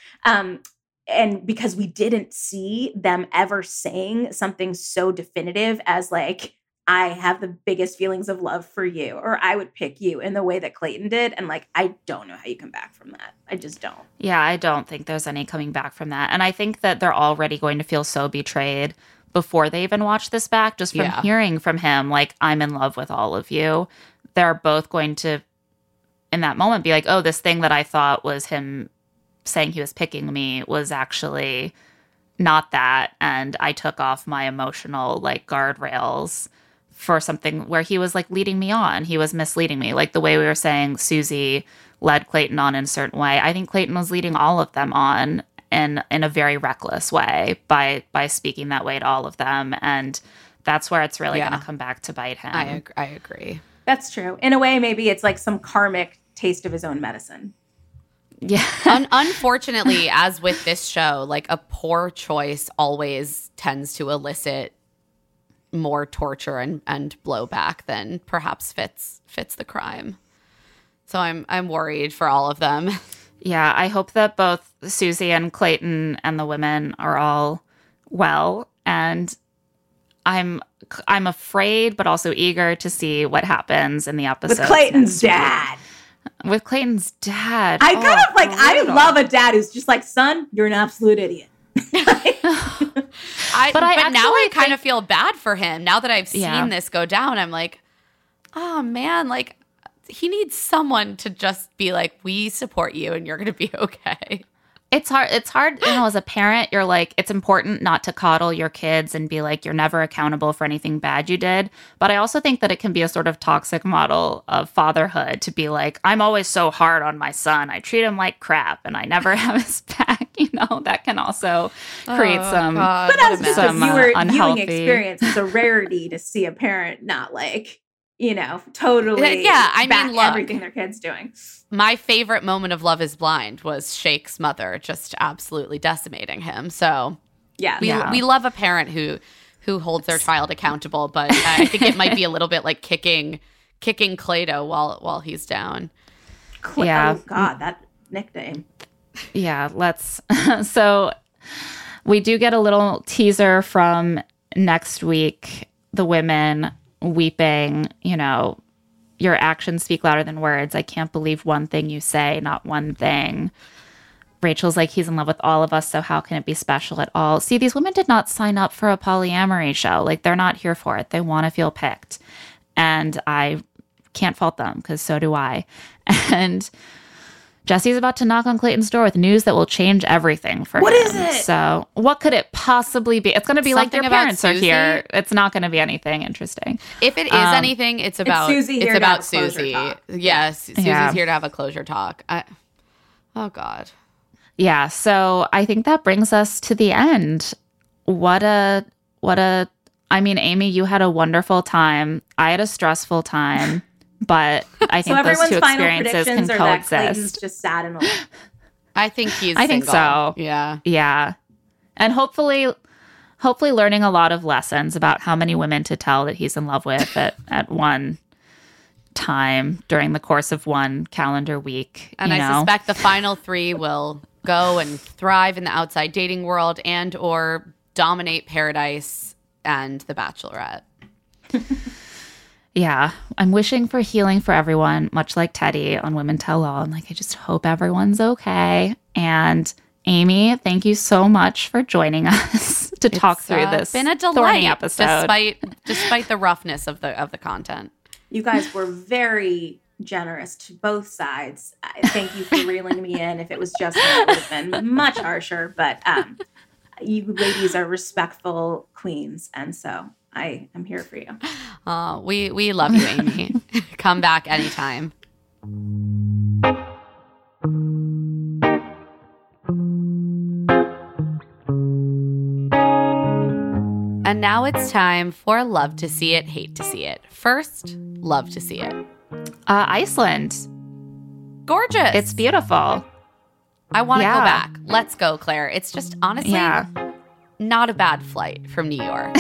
S8: And because we didn't see them ever saying something so definitive as like, I have the biggest feelings of love for you, or I would pick you, in the way that Clayton did. And like, I don't know how you come back from that. I just don't.
S6: Yeah, I don't think there's any coming back from that. And I think that they're already going to feel so betrayed before they even watch this back, just from hearing from him, like, I'm in love with all of you. They're both going to, in that moment, be like, oh, this thing that I thought was him saying he was picking me was actually not that. And I took off my emotional, like, guardrails for something where he was like leading me on. He was misleading me. Like the way we were saying Susie led Clayton on in a certain way. I think Clayton was leading all of them on in a very reckless way by speaking that way to all of them. And that's where it's really going to come back to bite him.
S7: I agree.
S8: That's true. In a way, maybe it's like some karmic taste of his own medicine.
S6: Yeah.
S7: Unfortunately, as with this show, like a poor choice always tends to elicit more torture and blowback than perhaps fits the crime. So I'm worried for all of them.
S6: Yeah, I hope that both Susie and Clayton and the women are all well, and I'm afraid but also eager to see what happens in the episode.
S8: With Clayton's dad.
S6: With Clayton's dad.
S8: I kind of like, I love a dad who's just like, son, you're an absolute idiot.
S7: But now I kind of feel bad for him. Now that I've seen this go down, I'm like, oh man, like he needs someone to just be like, we support you and you're going to be okay.
S6: It's hard, as a parent, you're like, it's important not to coddle your kids and be like, you're never accountable for anything bad you did. But I also think that it can be a sort of toxic model of fatherhood to be like, I'm always so hard on my son. I treat him like crap and I never have his back. That can also create some
S8: But as just a viewer viewing
S6: unhealthy
S8: experience, it's a rarity to see a parent not like, totally
S7: look,
S8: everything their kid's doing.
S7: My favorite moment of Love is Blind was Shake's mother just absolutely decimating him. So we love a parent who holds their child accountable, but I think it might be a little bit like kicking Clayto while he's down.
S8: Oh God, that nickname.
S6: Yeah, let's. So we do get a little teaser from next week. The women weeping, your actions speak louder than words. I can't believe one thing you say, not one thing. Rachel's like, he's in love with all of us, so how can it be special at all? See, these women did not sign up for a polyamory show. Like, they're not here for it. They want to feel picked. And I can't fault them, because so do I. And Jesse's about to knock on Clayton's door with news that will change everything for him.
S8: What is it?
S6: So what could it possibly be? It's going to be
S7: Something
S6: like their parents are here. It's not going to be anything interesting.
S7: If it is anything, it's about
S8: Susie.
S7: It's about Susie.
S8: Talk.
S7: Yes, Susie's here to have a closure talk. Oh God.
S6: Yeah. So I think that brings us to the end. I mean, Amy, you had a wonderful time. I had a stressful time. But I think those two experiences can coexist.
S8: Clayton's just sad and alone.
S7: I think he's
S6: I think
S7: single.
S6: so.
S7: Yeah.
S6: Yeah. And hopefully learning a lot of lessons about how many women to tell that he's in love with at one time during the course of one calendar week.
S7: And I suspect the final 3 will go and thrive in the outside dating world and or dominate Paradise and The Bachelorette.
S6: Yeah, I'm wishing for healing for everyone, much like Teddy on Women Tell All. I'm like, I just hope everyone's okay. And Amy, thank you so much for joining us to talk through this.
S7: It's been a
S6: thorny
S7: delight,
S6: episode,
S7: despite the roughness of the content.
S8: You guys were very generous to both sides. Thank you for reeling me in. If it was just me, it would have been much harsher. But you ladies are respectful queens, and so I am here for you.
S7: We love you, Amy. Come back anytime. And now it's time for Love to See It, Hate to See It. First, Love to See It.
S6: Iceland.
S7: Gorgeous.
S6: It's beautiful.
S7: I want to go back. Let's go, Claire. It's just honestly not a bad flight from New York.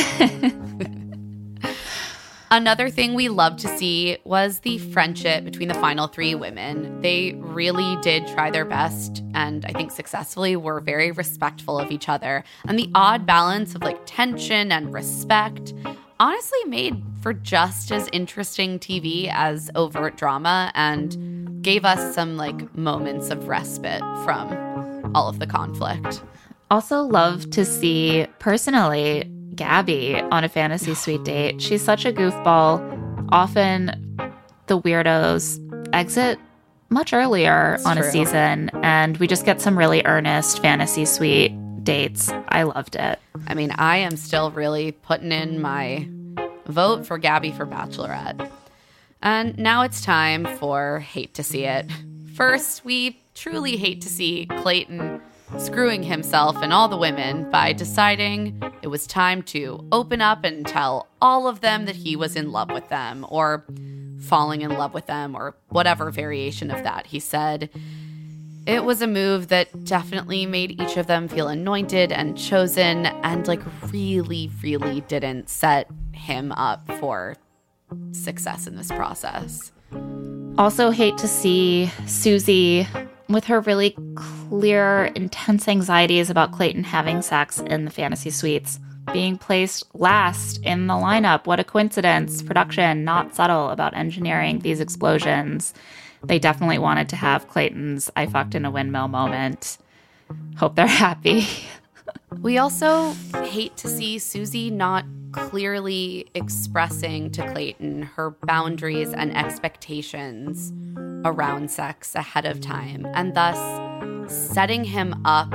S7: Another thing we loved to see was the friendship between the final 3 women. They really did try their best, and I think successfully were very respectful of each other. And the odd balance of like tension and respect honestly made for just as interesting TV as overt drama and gave us some like moments of respite from all of the conflict.
S6: Also love to see, personally, Gabby on a fantasy suite date. She's such a goofball. Often the weirdos exit much earlier on a season, and we just get some really earnest fantasy suite dates. I loved it.
S7: I mean, I am still really putting in my vote for Gabby for Bachelorette. And now it's time for Hate to See It. First, we truly hate to see Clayton screwing himself and all the women by deciding it was time to open up and tell all of them that he was in love with them or falling in love with them or whatever variation of that he said. It was a move that definitely made each of them feel anointed and chosen, and like really, really didn't set him up for success in this process.
S6: Also hate to see Susie with her really clear, intense anxieties about Clayton having sex in the fantasy suites being placed last in the lineup. What a coincidence. Production not subtle about engineering these explosions. They definitely wanted to have Clayton's I fucked in a windmill moment. Hope they're happy.
S7: We also hate to see Susie not clearly expressing to Clayton her boundaries and expectations around sex ahead of time, and thus setting him up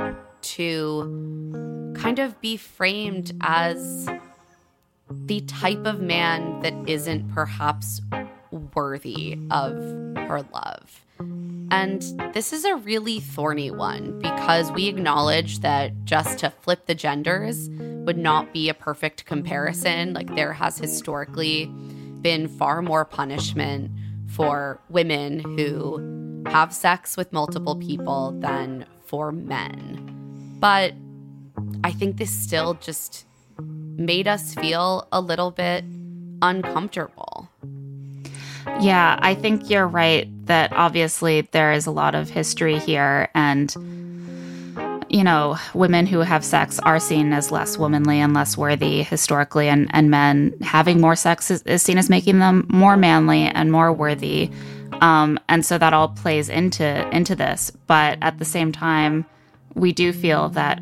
S7: to kind of be framed as the type of man that isn't perhaps worthy of her love. And this is a really thorny one because we acknowledge that just to flip the genders would not be a perfect comparison. Like, there has historically been far more punishment for women who have sex with multiple people than for men. But I think this still just made us feel a little bit uncomfortable.
S6: Yeah, I think you're right that obviously there is a lot of history here, and, you know, women who have sex are seen as less womanly and less worthy historically, and men having more sex is seen as making them more manly and more worthy. And so that all plays into this. But at the same time, we do feel that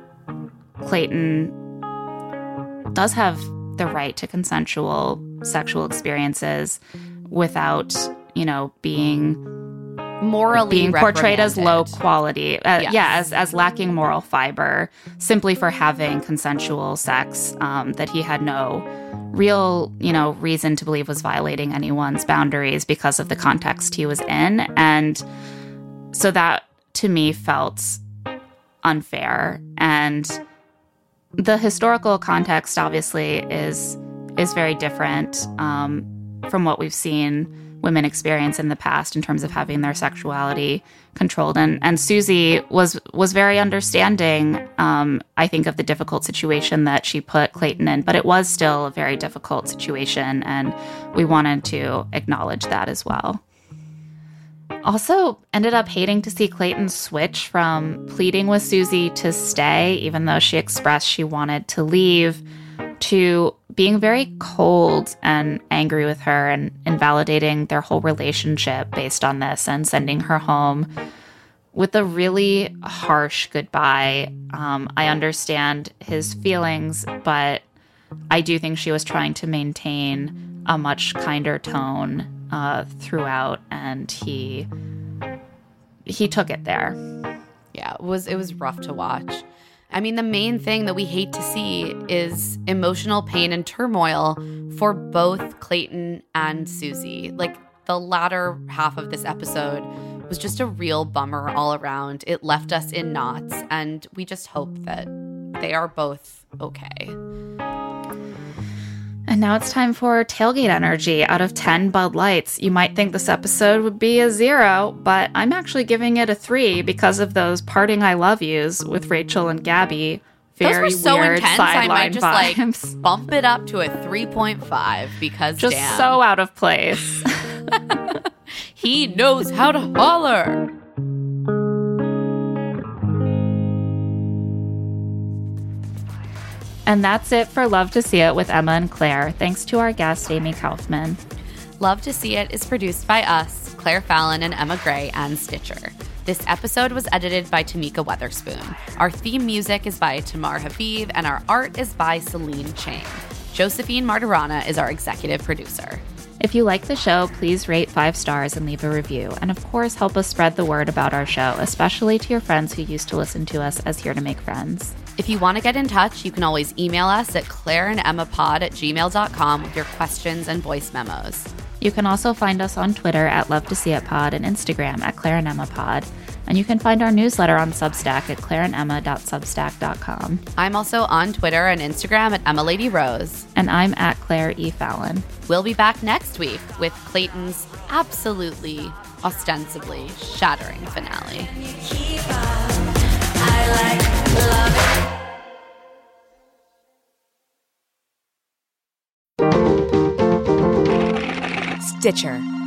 S6: Clayton does have the right to consensual sexual experiences without, you know, being
S7: morally
S6: portrayed as low quality.
S7: Yes.
S6: As lacking moral fiber simply for having consensual sex that he had no real, you know, reason to believe was violating anyone's boundaries because of the context he was in. And so that to me felt unfair. And the historical context obviously is very different from what we've seen women experience in the past in terms of having their sexuality controlled. And Susie was very understanding, I think, of the difficult situation that she put Clayton in, but it was still a very difficult situation, and we wanted to acknowledge that as well. Also ended up hating to see Clayton switch from pleading with Susie to stay, even though she expressed she wanted to leave, to being very cold and angry with her and invalidating their whole relationship based on this and sending her home with a really harsh goodbye. I understand his feelings, but I do think she was trying to maintain a much kinder tone throughout, and he took it there.
S7: Yeah, it was rough to watch. I mean, the main thing that we hate to see is emotional pain and turmoil for both Clayton and Susie. Like, the latter half of this episode was just a real bummer all around. It left us in knots, and we just hope that they are both okay.
S6: And now it's time for tailgate energy. Out of 10 Bud Lights, you might think this episode would be a 0, but I'm actually giving it a 3 because of those parting I love yous with Rachel and Gabby. Very
S7: those were so
S6: weird
S7: intense, I might just
S6: vibes.
S7: like bump it up to a 3.5 because
S6: just
S7: damn.
S6: So out of place.
S7: He knows how to holler.
S6: And that's it for Love to See It with Emma and Claire. Thanks to our guest, Amy Kaufman.
S7: Love to See It is produced by us, Claire Fallon and Emma Gray, and Stitcher. This episode was edited by Tamika Weatherspoon. Our theme music is by Tamar Habib, and our art is by Celine Chang. Josephine Martirana is our executive producer.
S6: If you like the show, please rate 5 stars and leave a review. And of course, help us spread the word about our show, especially to your friends who used to listen to us as Here to Make Friends.
S7: If you want to get in touch, you can always email us at claireandemmapod@gmail.com with your questions and voice memos.
S6: You can also find us on Twitter at Love to See It Pod and Instagram at claireandemmapod. And you can find our newsletter on Substack at claireandemma.substack.com.
S7: I'm also on Twitter and Instagram at EmmaLadyRose.
S6: And I'm at Claire E. Fallon.
S7: We'll be back next week with Clayton's absolutely, ostensibly shattering finale.
S13: Stitcher.